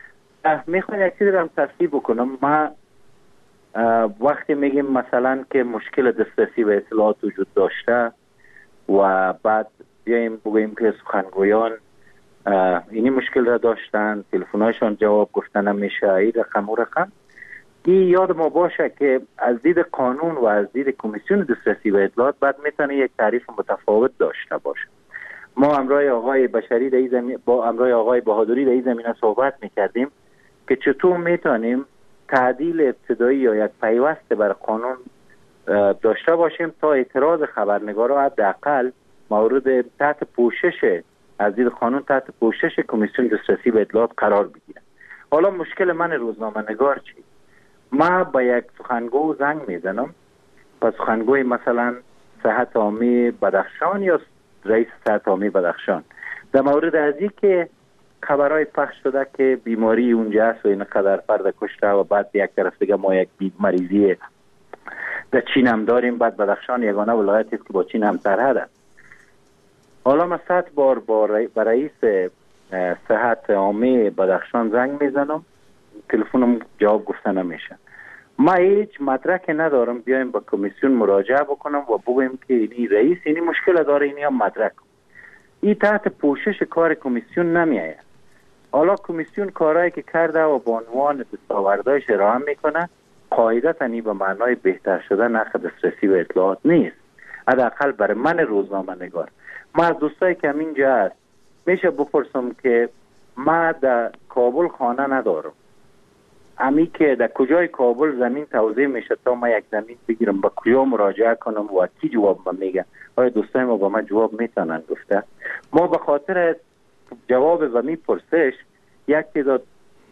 میخوام یک چیزی رو هم تصحیح بکنم. ما وقتی میگیم مثلا که مشکل دسترسی به اطلاعات وجود داشته و بعد بیایم بگوییم که سخنگویان اینی مشکل را داشتن، تلفن‌هایشان جواب گفتن نمیشه، این رقم و رقم، این یاد ما باشه که از دید قانون و از دید کمیسیون دسترسی به اطلاعات بعد میتونه یک تعریف متفاوت داشته باشه. ما امروز آقای بشری در این زمین با امروز آقای بهادری در این زمینه صحبت میکردیم که چطور میتونیم تعدیل ابتدایی یا یک پیوست بر قانون داشته باشیم تا اعتراض خبرنگارا حداقل مورد تحت پوشش از دید قانون تحت پوشش کمیسیون دسترسی به اطلاعات قرار بگیره. حالا مشکل من روزنامه‌نگار چی؟ ما با یک سخنگو زنگ میزنم، با سخنگوی مثلا صحت عامی بدخشان یا رئیس صحت عامی بدخشان، در مورد از این که خبرهای پخش شده که بیماری اونجا است و این قدر فرد کشته و بعد یک طرف دیگه ما یک مریضی در چین هم داریم، بعد بدخشان یگانه ولایتی است که با چین هم سرحد است. حالا ما صد بار با رئیس صحت عامی بدخشان زنگ میزنم، تلفنم جواب گفتن نمیشه. ما هیچ مدرک ندارم بیایم با کمیسیون مراجعه بکنم و بگویم که اینی رئیس اینی مشکل داره، اینی هم مدرک. این تحت پوشش کار کمیسیون نمیآید. حالا کمیسیون کارهایی که کرده و با عنوان دستاوردهایش ارائه میکنه قاعدتاً به معنای بهتر شدن حق دسترسی به اطلاعات نیست. حداقل برای من روزنامه نگار، ما از دوستایی که همینجا هست میشه بپرسم که ما در کابل خانه ندارم، امی که در کجای کابل زمین توزیع میشه تا ما یک زمین بگیرم با کجا مراجعه کنم و کی جواب ما میگه؟ آیا دوستای ما با ما جواب میتونن گفته؟ ما به خاطر جواب و میپرسش یک تعداد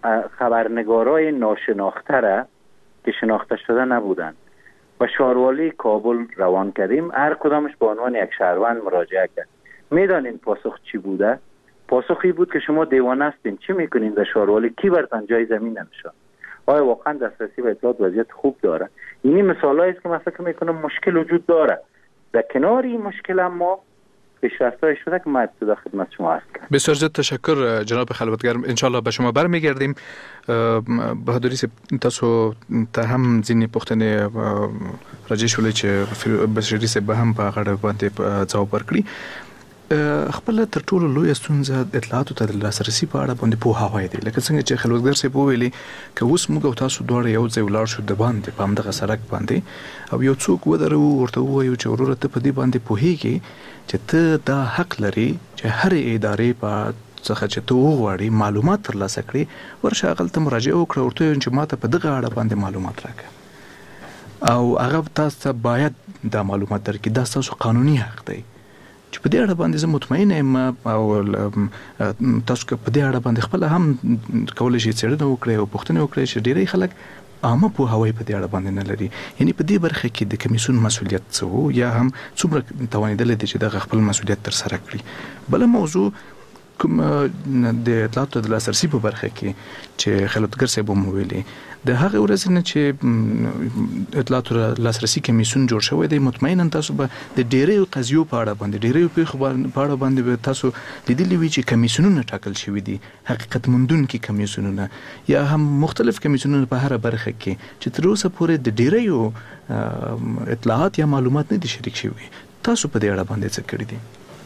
خبرنگارای ناشناخته را که شناخته شده نبودن و شهروالی کابل روان کردیم، هر کدامش با عنوان یک شهروند مراجعه کرد. میدانین پاسخ چی بوده؟ پاسخی بود که شما دیوانه هستین، چی میکنین در شهروالی؟ کی برتن جای زمین نمیشه؟ آیا واقعا دسترسی به اطلاعات وضعیت خوب داره؟ اینی مثالایی است که من فکر میکنم مشکل وجود داره. در کنار این مشکل ما پیشرفت‌های شده که ما در خدمت شما هستم. بسیار زیاد تشکر جناب خلوتگر. انشالله به شما برمیگردیم. بهادری صاحب تاسو ته هم ځینې پوښتنې راجع شولې چې بشري صاحب به هم په غاړه باندې ځواب ورکړي. خپل تر ټولو لویه ستونزه اطلاعاتو ته د لاسرسي په اړه باندې پوهاوی دی. لکه څنګه چې خلوتګر صاحب وویلي که اوس موږ او تاسو دواړه یو ځای ولاړ شو د باندې په همدغه سړک باندې او یو څوک ودرو ورته ووایو چې وروره ته په دې باندې پوهېږې چې ته دا حق لري چې هرې ادارې په څخه چې ته وغواړې معلومات ترلاسه کړې، ورشه هغلته مراجعه وکړه، ورته ووایه چې ما ته په دغه اړه باندې معلومات راکړه او هغه تاسو ته باید دا معلومات درکړي. دا ستاسو قانوني حق دی چې په دې اړه باندې زه مطمئن یم او تاسو که په دې اړه باندې خپل هم کولی شئ څېړنه وکړئ او پوښتنې وکړئ چې ډېری خلک عامه پوهاوی په دې اړه باندې نه لري. یعنې په دې برخه کې د کمیسیون مسؤلیت څه و یا هم څومره توانېدلی دی چې دغه خپل مسؤلیت ترسره کړي. بله موضوع کوم د اطلاعاتو د لاسرسي په برخه کې چې خلوتګر صاحب هم وویلې، د هغې ورځې نه چې اطلاعاتو لاسرسي کمیسیون جوړ شوی دی، مطمئنا تاسو به د ډېریو قضیو په اړه باندې ډېریو پیښو په اړه باندې به تاسو لیدلي وي چې کمیسیونونه ټاکل شوي دي، حقیقت موندونکي کمیسیونونه یا هم مختلف کمیسیونونه په هره برخه کې چې تر اوسه پورې د ډېریو اطلاعات یا معلومات نه دي شریک شوي. تاسو په دې اړه باندې څه کړي دي؟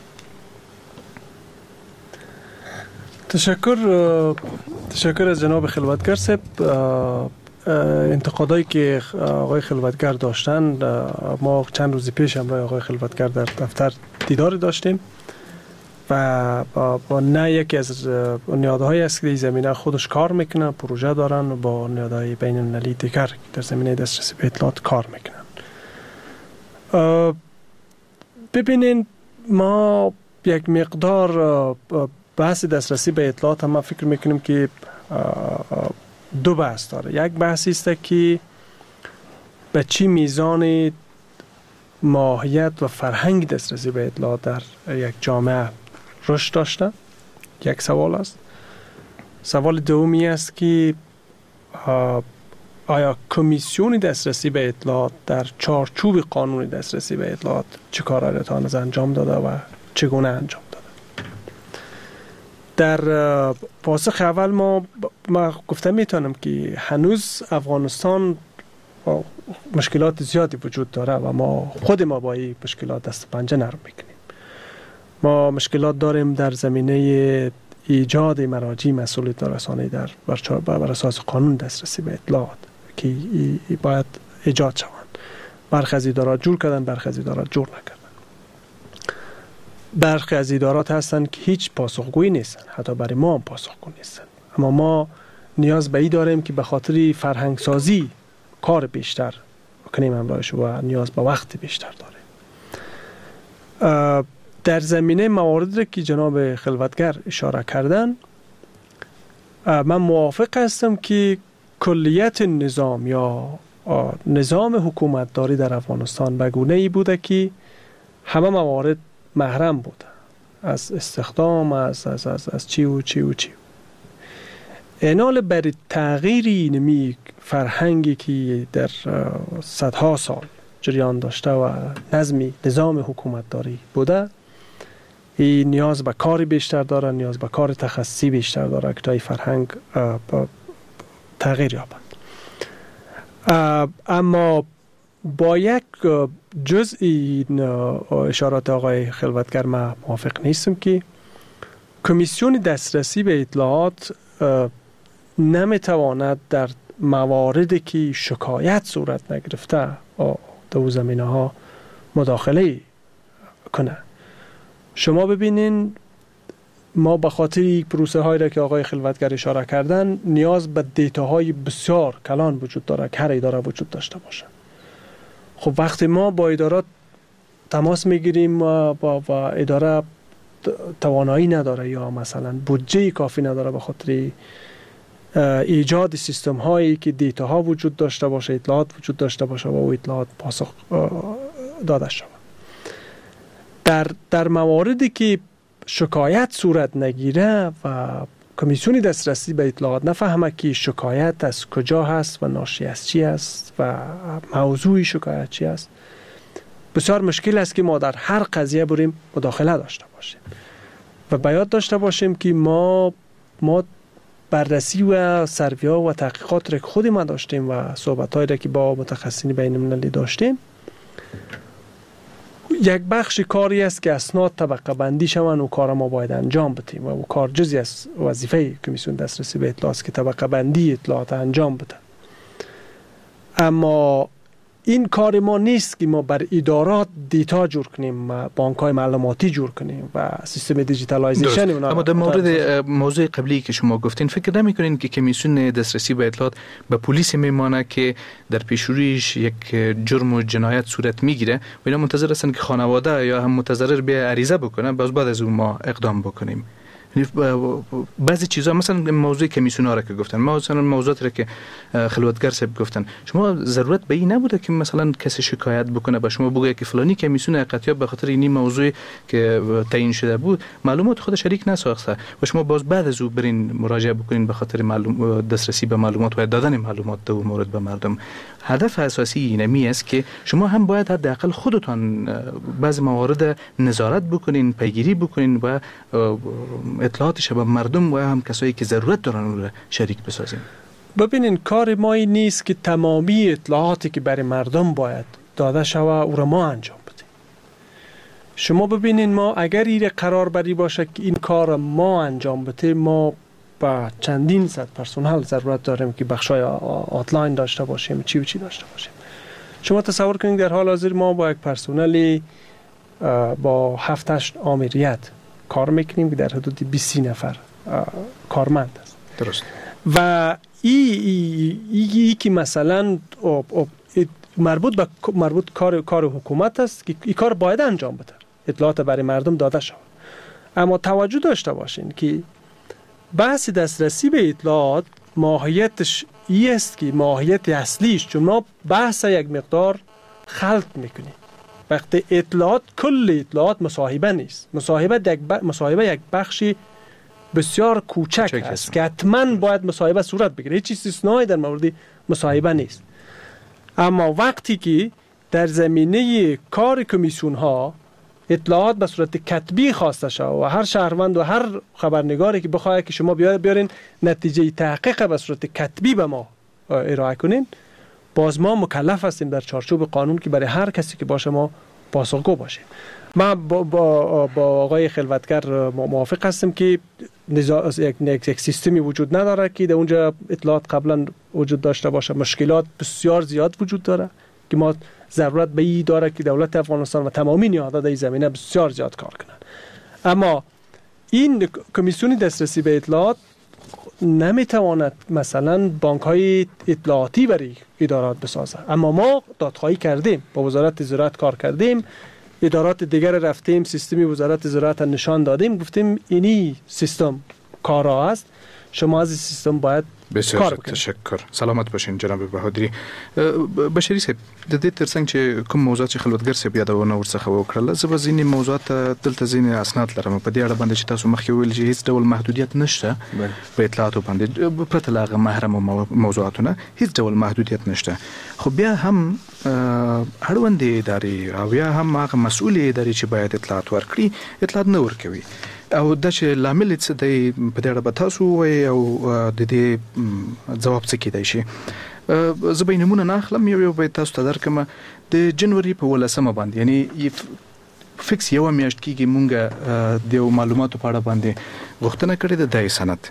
تشکر تشکر از جناب خلوتگر صاحب. انتقادایی که آقای خلوتگر داشتن، ما چند روز پیش همراه آقای خلوتگر در دفتر دیداری داشتیم و با, با نه یکی از نهادهایی است که در زمینه خودش کار میکنه، پروژه دارن و با نهادهای بین المللی دیگر در زمینه دسترسی به اطلاعات کار میکنن. ببینین ما یک مقدار بحث دسترسی به اطلاعات هم ما فکر میکنیم که دو بحث داره. یک بحثی است که به چی میزان ماهیت و فرهنگ دسترسی به اطلاعات در یک جامعه رشد داشته، یک سوال است. سوال دومی است که آیا کمیسیون دسترسی به اطلاعات در چارچوب قانون دسترسی به اطلاعات چه کارایی را تا انجام داده و چگونه انجام داده؟ در پاسخ اول ما ما گفته میتونم که هنوز افغانستان مشکلات زیادی وجود داره و ما خود ما با این مشکلات دست پنجه نرم میکنیم. ما مشکلات داریم در زمینه ایجاد مراجع مسئولیت رسانه‌ای در بر اساس قانون دسترسی به اطلاعات که ای باید ایجاد شوند. برخی از ادارات جور کردن، برخی از ادارات جور نکردن. برخی از ادارات هستند که هیچ پاسخگویی نیستن، حتی برای ما هم پاسخگو نیستن. اما ما نیاز به این داریم که به خاطر فرهنگ سازی کار بیشتر بکنیم همراهش و نیاز به وقت بیشتر داریم. در زمینه مواردی که جناب خلوتگر اشاره کردن، من موافق هستم که کلیت نظام یا نظام حکومتداری در افغانستان به گونه‌ای بوده که همه موارد محرم بوده، از استخدام، از از از, از چی و چی و چی. اینال بر تغییر اینمی فرهنگی که در صدها سال جریان داشته و نظمی نظام حکومتداری بوده، این نیاز به کار بیشتر داره، نیاز به کار تخصصی بیشتر داره که تا این فرهنگ تغییر یابد. اما با یک جزئی اشارات آقای خلوتگر ما موافق نیستم که کمیسیون دسترسی به اطلاعات نمیتواند در مواردی که شکایت صورت نگرفته در او زمینه ها مداخله کنه. شما ببینین ما به خاطر یک پروسه هایی را که آقای خلوتگر اشاره کردن نیاز به دیتاهای بسیار کلان وجود داره که هر اداره وجود داشته باشه. خب وقتی ما با ادارات تماس میگیریم و با, با اداره توانایی نداره یا مثلا بودجه کافی نداره به خاطر ایجاد سیستم هایی که دیتا ها وجود داشته باشه، اطلاعات وجود داشته باشه و او اطلاعات پاسخ داده شود. در در مواردی که شکایت صورت نگیره و کمیسیون دسترسی به اطلاعات نفهمه که شکایت از کجا هست و ناشی از چی است و موضوع شکایت چی است، بسیار مشکل است که ما در هر قضیه بریم مداخله داشته باشیم و باید داشته باشیم که ما ما بررسی و سرویا و تحقیقات را که خود ما داشتیم و صحبت‌هایی را که با متخصصین بین‌المللی داشتیم، یک بخش کاری است که اسناد طبقه بندی شوند و کار ما باید انجام بدیم و او کار جزئی از وظیفه کمیسیون دسترسی به اطلاعات است که طبقه بندی اطلاعات انجام بده. اما این کار ما نیست که ما بر ادارات دیتا جور کنیم، بانک‌های معلوماتی جور کنیم و سیستم دیجیتالایزیشن اونا. اما در مورد موضوع قبلی که شما گفتین، فکر نمی‌کنین که کمیسیون دسترسی به اطلاعات به پلیس میمانه که در پیشرویش یک جرم و جنایت صورت میگیره و اینا منتظر هستن که خانواده یا هم متضرر بیا عریضه بکنه، باز بعد از اون ما اقدام بکنیم؟ بعضی چیزا مثلا موضوع کمیسیون ها را که گفتن، مثلا موضوعات را که خلوتگر صاحب گفتن، شما ضرورت به این نبوده که مثلا کسی شکایت بکنه به شما بگه که فلانی کمیسیون حقیقتیاب به خاطر این موضوع که تعیین شده بود معلومات خود شریک نساخته و شما باز بعد از او برین مراجعه بکنین به خاطر معلوم دسترسی به معلومات و دادن معلومات در مورد به مردم. هدف اساسی اینمی است که شما هم باید حداقل خودتان بعضی موارد نظارت بکنین، پیگیری بکنین و اطلاعاتش به مردم و هم کسایی که ضرورت دارن اون را شریک بسازیم. ببینین کار ما این نیست که تمامی اطلاعاتی که برای مردم باید داده شوه او را ما انجام بدیم. شما ببینین ما اگر این قرار بری باشه که این کار ما انجام بدیم، ما با چندین صد پرسنل ضرورت داریم که بخشای آتلاین داشته باشیم، چی و چی داشته باشیم. شما تصور کنید در حال حاضر ما با یک پرسنلی با هفت هشت آمریت کار میکنیم که در حدود بیست نفر کارمند است. درست. و ای ای ای, ای که مثلا او او مربوط به مربوط کار کار حکومت است که این کار باید انجام بده، اطلاعات برای مردم داده شود. اما توجه داشته باشین که بحث دسترسی به اطلاعات ماهیتش ای است که ماهیت اصلیش، چون ما بحث یک مقدار خلط میکنیم. وقتی اطلاعات کل اطلاعات مصاحبه نیست، مصاحبه یک ب... مصاحبه یک بخشی بسیار کوچک است که حتما باید مصاحبه صورت بگیره، هیچ استثنایی در مورد مصاحبه نیست. اما وقتی که در زمینه کار کمیسیون ها اطلاعات به صورت کتبی خواسته شد و هر شهروند و هر خبرنگاری که بخواد که شما بیارین نتیجه تحقیق به صورت کتبی به ما ارائه کنین، باز ما مکلف هستیم در چارچوب قانون که برای هر کسی که باشه ما پاسخگو باشیم. من با, با, با آقای خلوتگر موافق هستم که یک, یک سیستمی وجود نداره که در اونجا اطلاعات قبلا وجود داشته باشه. مشکلات بسیار زیاد وجود داره که ما ضرورت به این داره که دولت افغانستان و تمامی نهادها در این زمینه بسیار زیاد کار کنند. اما این کمیسیون دسترسی به اطلاعات نمیتواند مثلا بانک های اطلاعاتی برای ادارات بسازه. اما ما دادخواهی کردیم، با وزارت زراعت کار کردیم، ادارات دیگر رفتیم، سیستمی وزارت زراعت نشان دادیم، گفتیم اینی سیستم کارا است، شما از این سیستم باید بسیار تشکر. سلامت باشین جناب بهادری. بشری صاحب د دې ترڅنګ چې کوم موضوعات چې خلوتګر صاحب یادونه ورڅخه وکړل، زه به ځینې موضوعات دلته ځینې اسناد لرم په دې اړه باندې چې تاسو مخکې ویل چې هیڅ ډول محدودیت نشته په اطلاعاتو باندې پرته له هغه محرم موضوعاتونه هیڅ ډول محدودیت نشته. خو بیا هم اړوندې ادارې او یا هم هغه مسؤلې ادارې چې باید اطلاعات ورکړي اطلاعات نه ورکوي او د چې لامل څه دی په دې اړه به تاسو وایي او د دې ځواب څه کېدای شي؟ زه به نمونه نه اخلم، یو یو به تاسو ته درکم. د جنوري په ولسمه باندې یعنی فکس یو میاشت کېږي مونږ د معلوماتو په اړه باندې غوښتنه کړې ده د سند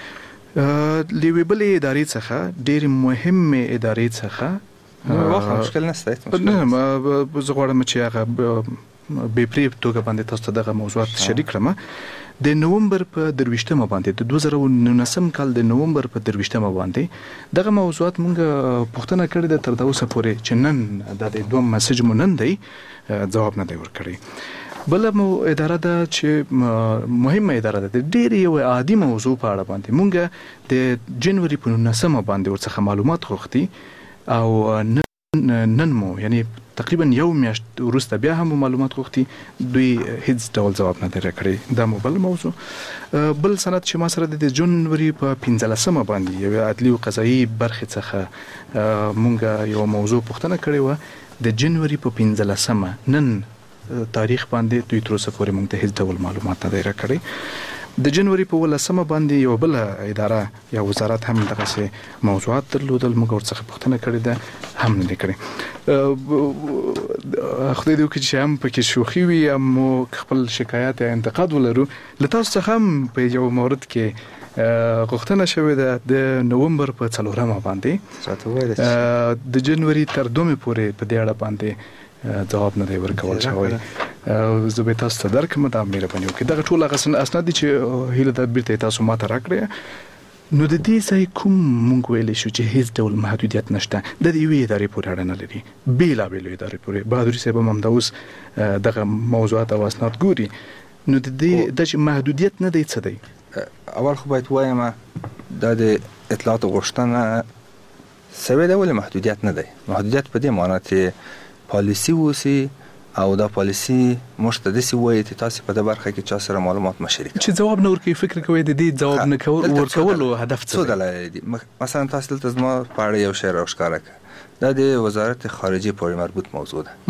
له یوې بلې ادارې څخه، ډېرې مهمې ادارې څخه. واخه مشکل نشته. نه زه غواړم چې هغه به پری توګه باندې تاسو ته دغه موضوعات شریک کړم. د نومبر په درویشتمه باندې د دوه زره نولسم کال د نومبر په درویشتمه باندې دغه موضوعات مونږ پوښتنه کړې ده تر اوسه پورې چې نن د دوه میسج مو نن دی جواب نه دی ورکړی. بل مو اداره ده چې مهمه اداره ده، ډېر یو عادي موضوع په اړه باندې مونږ د جنوري په نولسمه باندې ورڅخه معلومات غوښتي او نن مو یعنی تقریبا یو میاشت وروسته بیا هم معلومات غوښتي، دوی هیڅ ډول جواب نه دی راکړی. دا مو بل موضوع. بل سند چې ما سره د جنوري په پنځلسمه باندې یو عدلي او قضایي برخې څخه مونږ یو موضوع پوښتنه کړې و، د جنوري په پنځلسمه نن تاریخ باندې دوی تر اوسه پورې موږ ته هیڅ ډول معلومات نه دی راکړی. د جنوري په ولسمه باندې یو بل اداره یا وزارت هم دغه سه موضوعات درلودل، موږ ورڅخه پوښتنه کړې ده هم نه کړې. خدای دې وکړي چې هم پکې شوخي وي، هم خپل شکایت یا انتقاد ولرو. لته څخه هم په یو مورد کې غوښتنه شوې ده د نومبر په څلورمه باندې د جنوري تر دومې پورې په دې اړه باندې جواب نه دی ورکول شوی. زه به تاسو ته درکم دا مهرباني وکړئ. دغه ټول هغه اسناد چې هیله د بیرته تاسو ماته راکړئ. نو د دې ځای کوم مونږ ویلی شو چې هیڅ ډول محدودیت نشته، د دې یوې ادارې پورې اړه نه لري، بېلابېلو ادارې پورې. بهادري صاحب هم همدا اوس دغه موضوعات او اسناد ګوري. نو د دې د محدودیت نه دی څه دی؟ اول خو باید وایم دا د اطلاعات غوښتنه سوي ډول محدودیت نه دی. محدودیت په دې معنی چې پالیسی وسی او دا پالیسی مشتدسی وایي چې تاسو په دې برخه کې چا سره معلومات مشارکت چې جواب نه ورکوي. فکر کوي د دې جواب نه کول ورکول هدف څه دی؟ مثلا تاسو دلته زما په اړه یو شی راوښکاره کړه، دا د وزارت خارجه پورې مربوط موضوع ده،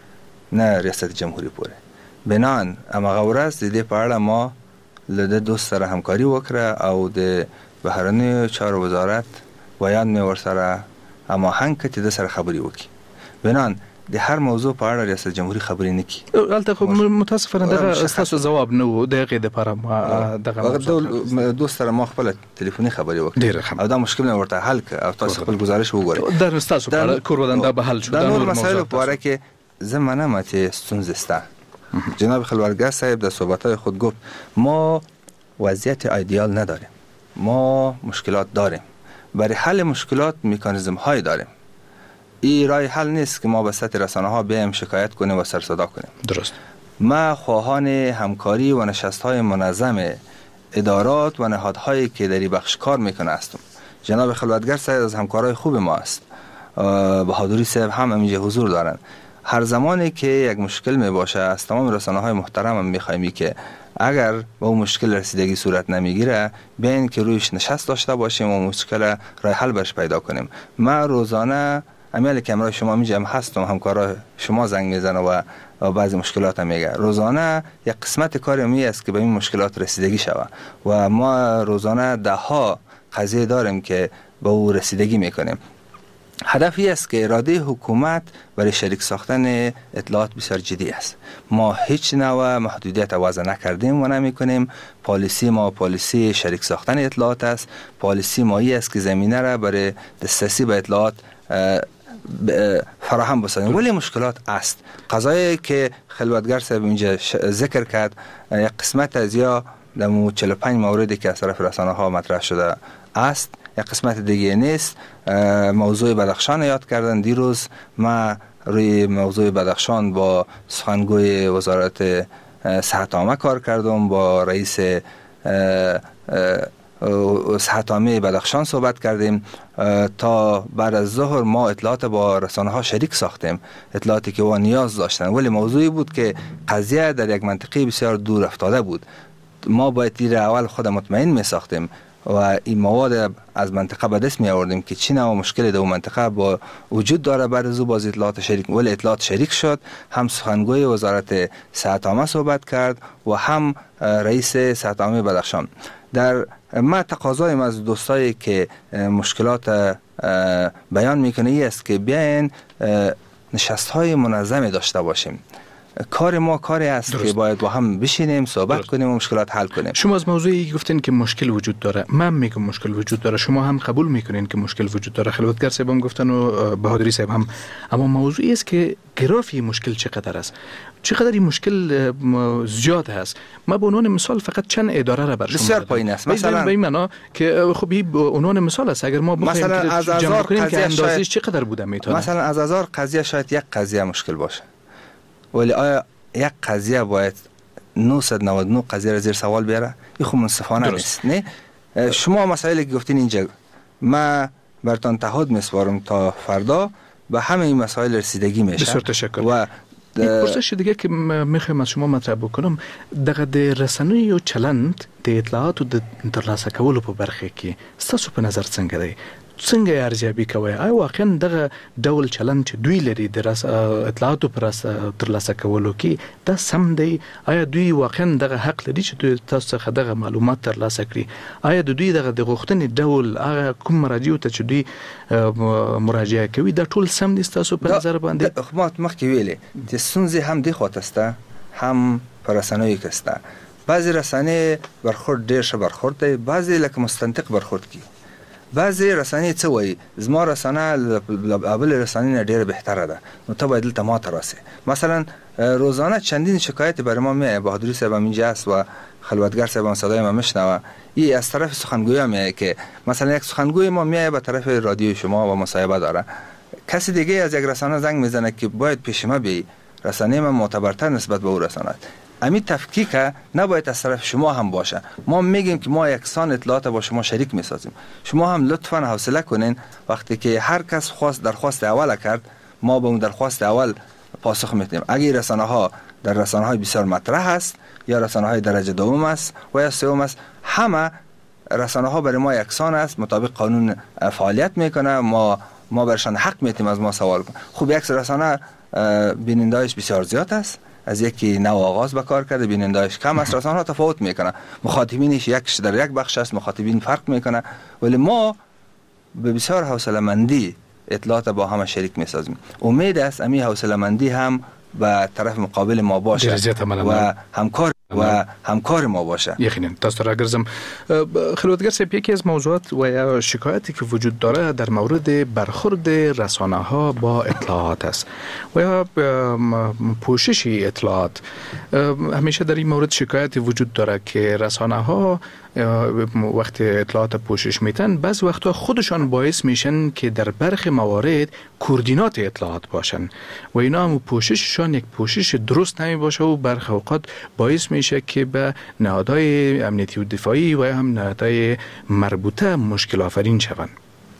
نه ریاست جمهوریت پورې. بنان امغه ورځ د دې په اړه ما له د دوست سره همکاري وکړه او د بهرنیو چارو وزارت ویان مې ورسره هماهنګ کړ چې د سره خبري وکړي. بنان د هر موضوع په اړه ریاست جمهوریت خبرې نه کی. البته خو متاسفانه دغه تاسو جواب نه وو دغه د لپاره ما دغه دوست سره ما خپل ټلیفوني خبرې وکړه او دا مشکل نه ورته حل ک او تاسو خپل گزارش وګورئ. در تاسو په کورودنده به حل شو. دا نور مسایل په اړه کې زمانه ماته ستونزه سته. جناب خلوتگر صاحب در صحبت‌های خود گفت ما وضعیت ایدئال نداریم، ما مشکلات داریم، برای حل مشکلات مکانیزم های داریم. این راه حل نیست که ما به سطح رسانه ها بیایم شکایت کنیم و سر صدا کنیم. درست. ما خواهان همکاری و نشست های منظم ادارات و نهادهایی که در این بخش کار میکنه هستم. جناب خلوتگر صاحب از همکارای خوب ما است. بهادری صاحب هم همینجا حضور دارن. هر زمانی که یک مشکل می باشه از تمام رسانه های محترم هم میخوایم که اگر با اون مشکل رسیدگی صورت نمیگیره بیاین که رویش نشست داشته باشیم و مشکل راه حل برش پیدا کنیم. ما روزانه امیال کامرای شما میجم هستم، همکارای شما زنگ میزنه و بعضی مشکلات هم میگه. روزانه یک قسمت کاری می است که به این مشکلات رسیدگی شوه و ما روزانه ده ها قضیه داریم که به او رسیدگی میکنیم. هدفی است که اراده حکومت برای شریک ساختن اطلاعات بسیار جدی است. ما هیچ نوع محدودیت وضع نکردیم و نمیکنیم. پالیسی ما پالیسی شریک ساختن اطلاعات است. پالیسی مایی است که زمینه را برای دسترسی به اطلاعات فراهم بسازیم. ولی مشکلات است. قضایی که خلوتگر صاحب اینجا ذکر کرد یک قسمت از یا در چهل و پنج موردی که از طرف رسانه ها مطرح شده است، یک قسمت دیگه نیست. موضوع بدخشان یاد کردن. دیروز ما روی موضوع بدخشان با سخنگوی وزارت صحت عامه کار کردم، با رئیس صحت عامه بدخشان صحبت کردیم. تا بعد از ظهر ما اطلاعات با رسانه ها شریک ساختیم، اطلاعاتی که او نیاز داشتن، ولی موضوعی بود که قضیه در یک منطقه بسیار دور افتاده بود. ما باید دیر اول خود مطمئن می ساختیم و این مواد از منطقه به دست می آوردیم که چی نوع مشکل در منطقه با وجود داره. بعد از او باز اطلاعات شریک ولی اطلاعات شریک شد. هم سخنگوی وزارت صحت عامه صحبت کرد و هم رئیس صحت عامه بدخشان. در ما تقاضایم از دوستایی که مشکلات بیان میکنه ای است که بیاین نشست های منظم داشته باشیم. کار ما کاری است درست. که باید با هم بشینیم صحبت درست. کنیم و مشکلات حل کنیم. شما از موضوعی گفتین که مشکل وجود داره، من میگم مشکل وجود داره، شما هم قبول میکنین که مشکل وجود داره. خلوتگر صاحب هم گفتن و بهادری صاحب هم. اما موضوعی است که گرافی مشکل چقدر است، چقدر این مشکل زیاد هست. ما به عنوان مثال فقط چند اداره را بر شما بسیار پایین است. مثلا به این معنا که خب این به عنوان مثال است. اگر ما بخوایم مثلا از هزار قضیه اندازش چقدر بوده میتونه، مثلا از هزار قضیه شاید یک قضیه مشکل باشه، ولی آیا یک قضیه باید نهصد و نود و نه قضیه را زیر سوال بیاره؟ این خب منصفانه نیست. نه شما مسائلی که گفتین اینجا ما برتان تعهد میسپارم تا فردا به همه این مسائل رسیدگی میشه. بسیار تشکر. و یک پرسش دیگه که میخوایم از شما مطرح بکنم، دغه د رسنیو چلند د اطلاعاتو د ترلاسه کولو په برخه کې ستاسو په نظر څنګه دی؟ څنګه ارزیابي کوي؟ آیا واقعا دغه ډول چلند چې دوی لري د اطلاعاتو پر ترلاسه کولو کې دا سم دی؟ آیا دوی واقعا دغه حق لري چې دوی تاسو څخه دغه معلومات ترلاسه کړي؟ آیا د دوی دغه د غوښتنې ډول هغه کوم مراجعو ته چې دوی مراجعه کوي دا ټول سم دي تاسو په نظر باندې؟ خو ما مخکې ویلې چې ستونزې هم دی خواته هم پر رسنیو کې سته. بعضی رسنۍ برخورد ډېر ښه برخورد دی، بعضی لکه مستنطق برخورد کوي. بعضی رسنۍ څه وایي زما رسنه له بل رسنۍ نه ډېره بهتره ده، نو ته باید دلته ما ته راسې. مثلا روزانه چندین شکایت برای ما میاد. بهادری صاحب هم اینجا است و خلوتگر صاحب هم صدای ما میشنوه. این از طرف سخنگوی میاد که مثلا یک سخنگوی ما میاد به طرف رادیو شما و مصاحبه داره، کسی دیگه از یک رسانه زنگ میزنه که باید پیش ما بیایی، رسانه ما معتبرتر نسبت به اون رسانه. امی تفکیک نباید از طرف شما هم باشه. ما میگیم که ما یکسان اطلاعات با شما شریک میسازیم. شما هم لطفاً حوصله کنین، وقتی که هر کس خواست درخواست اول کرد ما به اون درخواست اول پاسخ میدیم. اگه رسانه ها در رسانه های بسیار مطرح است یا رسانه های درجه دوم است و یا سوم است، همه رسانه ها برای ما یکسان است، مطابق قانون فعالیت میکنه. ما ما برشان حق میتیم از ما سوال کنه. خوب یک رسانه بیننده‌اش بسیار زیاد است، از یکی نو آغاز به کار کرده، بیننده‌اش کم است. رسانه ها تفاوت میکنه، مخاطبینش یکش در یک بخش است، مخاطبین فرق میکنه، ولی ما به بسیار حوصله‌مندی اطلاعات با همه شریک میسازیم. امید است امی حوصله‌مندی هم به طرف مقابل ما باشه و همکار و همکار ما باشه. یقینا. تاسو را گرزم خلوتگر صاحب، یکی از موضوعات و یا شکایتی که وجود داره در مورد برخورد رسانه ها با اطلاعات است و یا پوشش اطلاعات. همیشه در این مورد شکایتی وجود داره که رسانه ها وقتی اطلاعات پوشش میتن بعض وقتا خودشان باعث میشن که در برخی موارد کوردینات اطلاعات باشن و اینا هم پوشششان یک پوشش درست نمی باشه و برخی اوقات باعث میشه که به نهادهای امنیتی و دفاعی و هم نهادهای مربوطه مشکل آفرین شوند.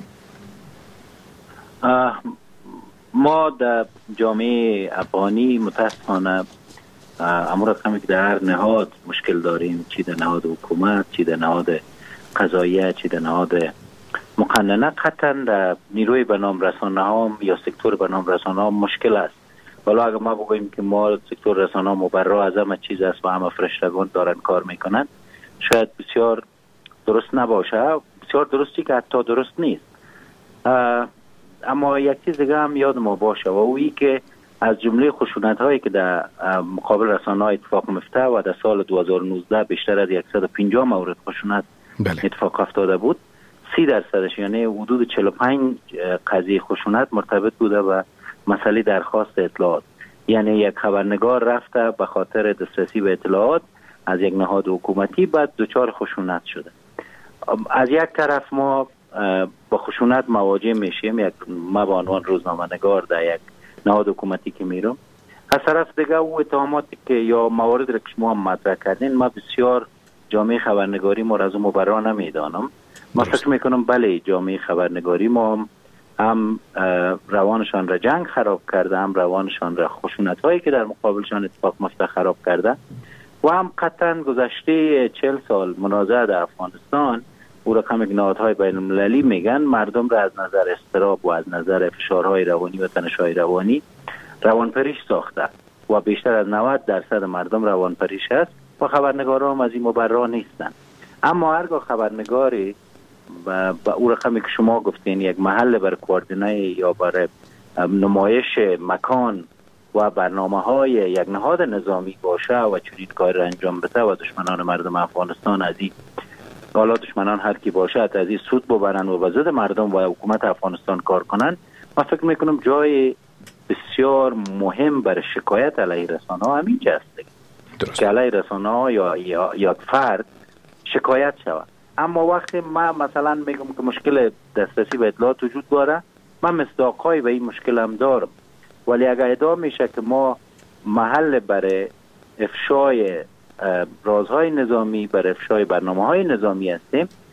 ما در جامعه افغانی متاسفانه امور کمی که در هر نهاد مشکل داریم، چی در نهاد حکومت، چی در نهاد قضاییه، چی در نهاد مقننه. قطعا در نیروی به نام رسانه ها یا سکتور به نام رسانه ها مشکل است. ولی اگر ما بگوییم که ما سکتور رسانه ها مبرا از همه چیز است و همه فرشتگان دارن کار میکنن، شاید بسیار درست نباشه. بسیار درستی که حتی درست نیست. اما یک چیز دیگه هم یاد ما باشه و اویی که از جمله خشونت هایی که در مقابل رسانه ها اتفاق میفته و در سال دو هزار و نوزده بیشتر از صد و پنجاه مورد خشونت بله. اتفاق افتاده بود. سی درصدش یعنی حدود چهل و پنج قضیه خشونت مرتبط بوده به مسئله درخواست اطلاعات. یعنی یک خبرنگار رفته به خاطر دسترسی به اطلاعات از یک نهاد حکومتی بعد دچار خشونت شده. از یک طرف ما با خشونت مواجه میشیم، یک ما به عنوان روزنامه‌نگار در یک نهاد حکومتی که میرم. از طرف دیگه او اتهاماتی که یا مواردی که شما هم مطرح کردین، ما بسیار جامعه خبرنگاری ما را از اون مبرا نمیدانم. ما فکر میکنم بله جامعه خبرنگاری ما هم روانشان را جنگ خراب کرده، هم روانشان را خشونت هایی که در مقابلشان اتفاق میفته خراب کرده و هم قطعا گذشته چهل سال منازعه در افغانستان او رقم نهادهای بین المللی میگن مردم را از نظر اضطراب و از نظر فشارهای روانی و تنش‌های روانی روانپریش ساخته و بیشتر از نود درصد مردم روانپریش است و خبرنگاران هم از این مبرا نیستن. اما هرگاه خبرنگاری و با او رقمی که شما گفتین یک محل بر کوردینه یا بر نمایش مکان و برنامه های یک نهاد نظامی باشه و چنین کار را انجام بده و دشمنان مردم افغانستان از این حالا دشمنان هر کی باشد از این سود ببرن و به ضد مردم و حکومت افغانستان کار کنن، من فکر میکنم جای بسیار مهم برای شکایت علیه رسانه ها همین جاست که علیه رسانه ها یا یا یا فرد شکایت شود. اما وقتی ما مثلا میگم که مشکل دسترسی به اطلاعات وجود داره، من مصداق‌های به این مشکل هم دارم، ولی اگر ادعا میشه که ما محل برای افشای رازهای نظامی، برای افشای برنامه‌های نظامی هستیم،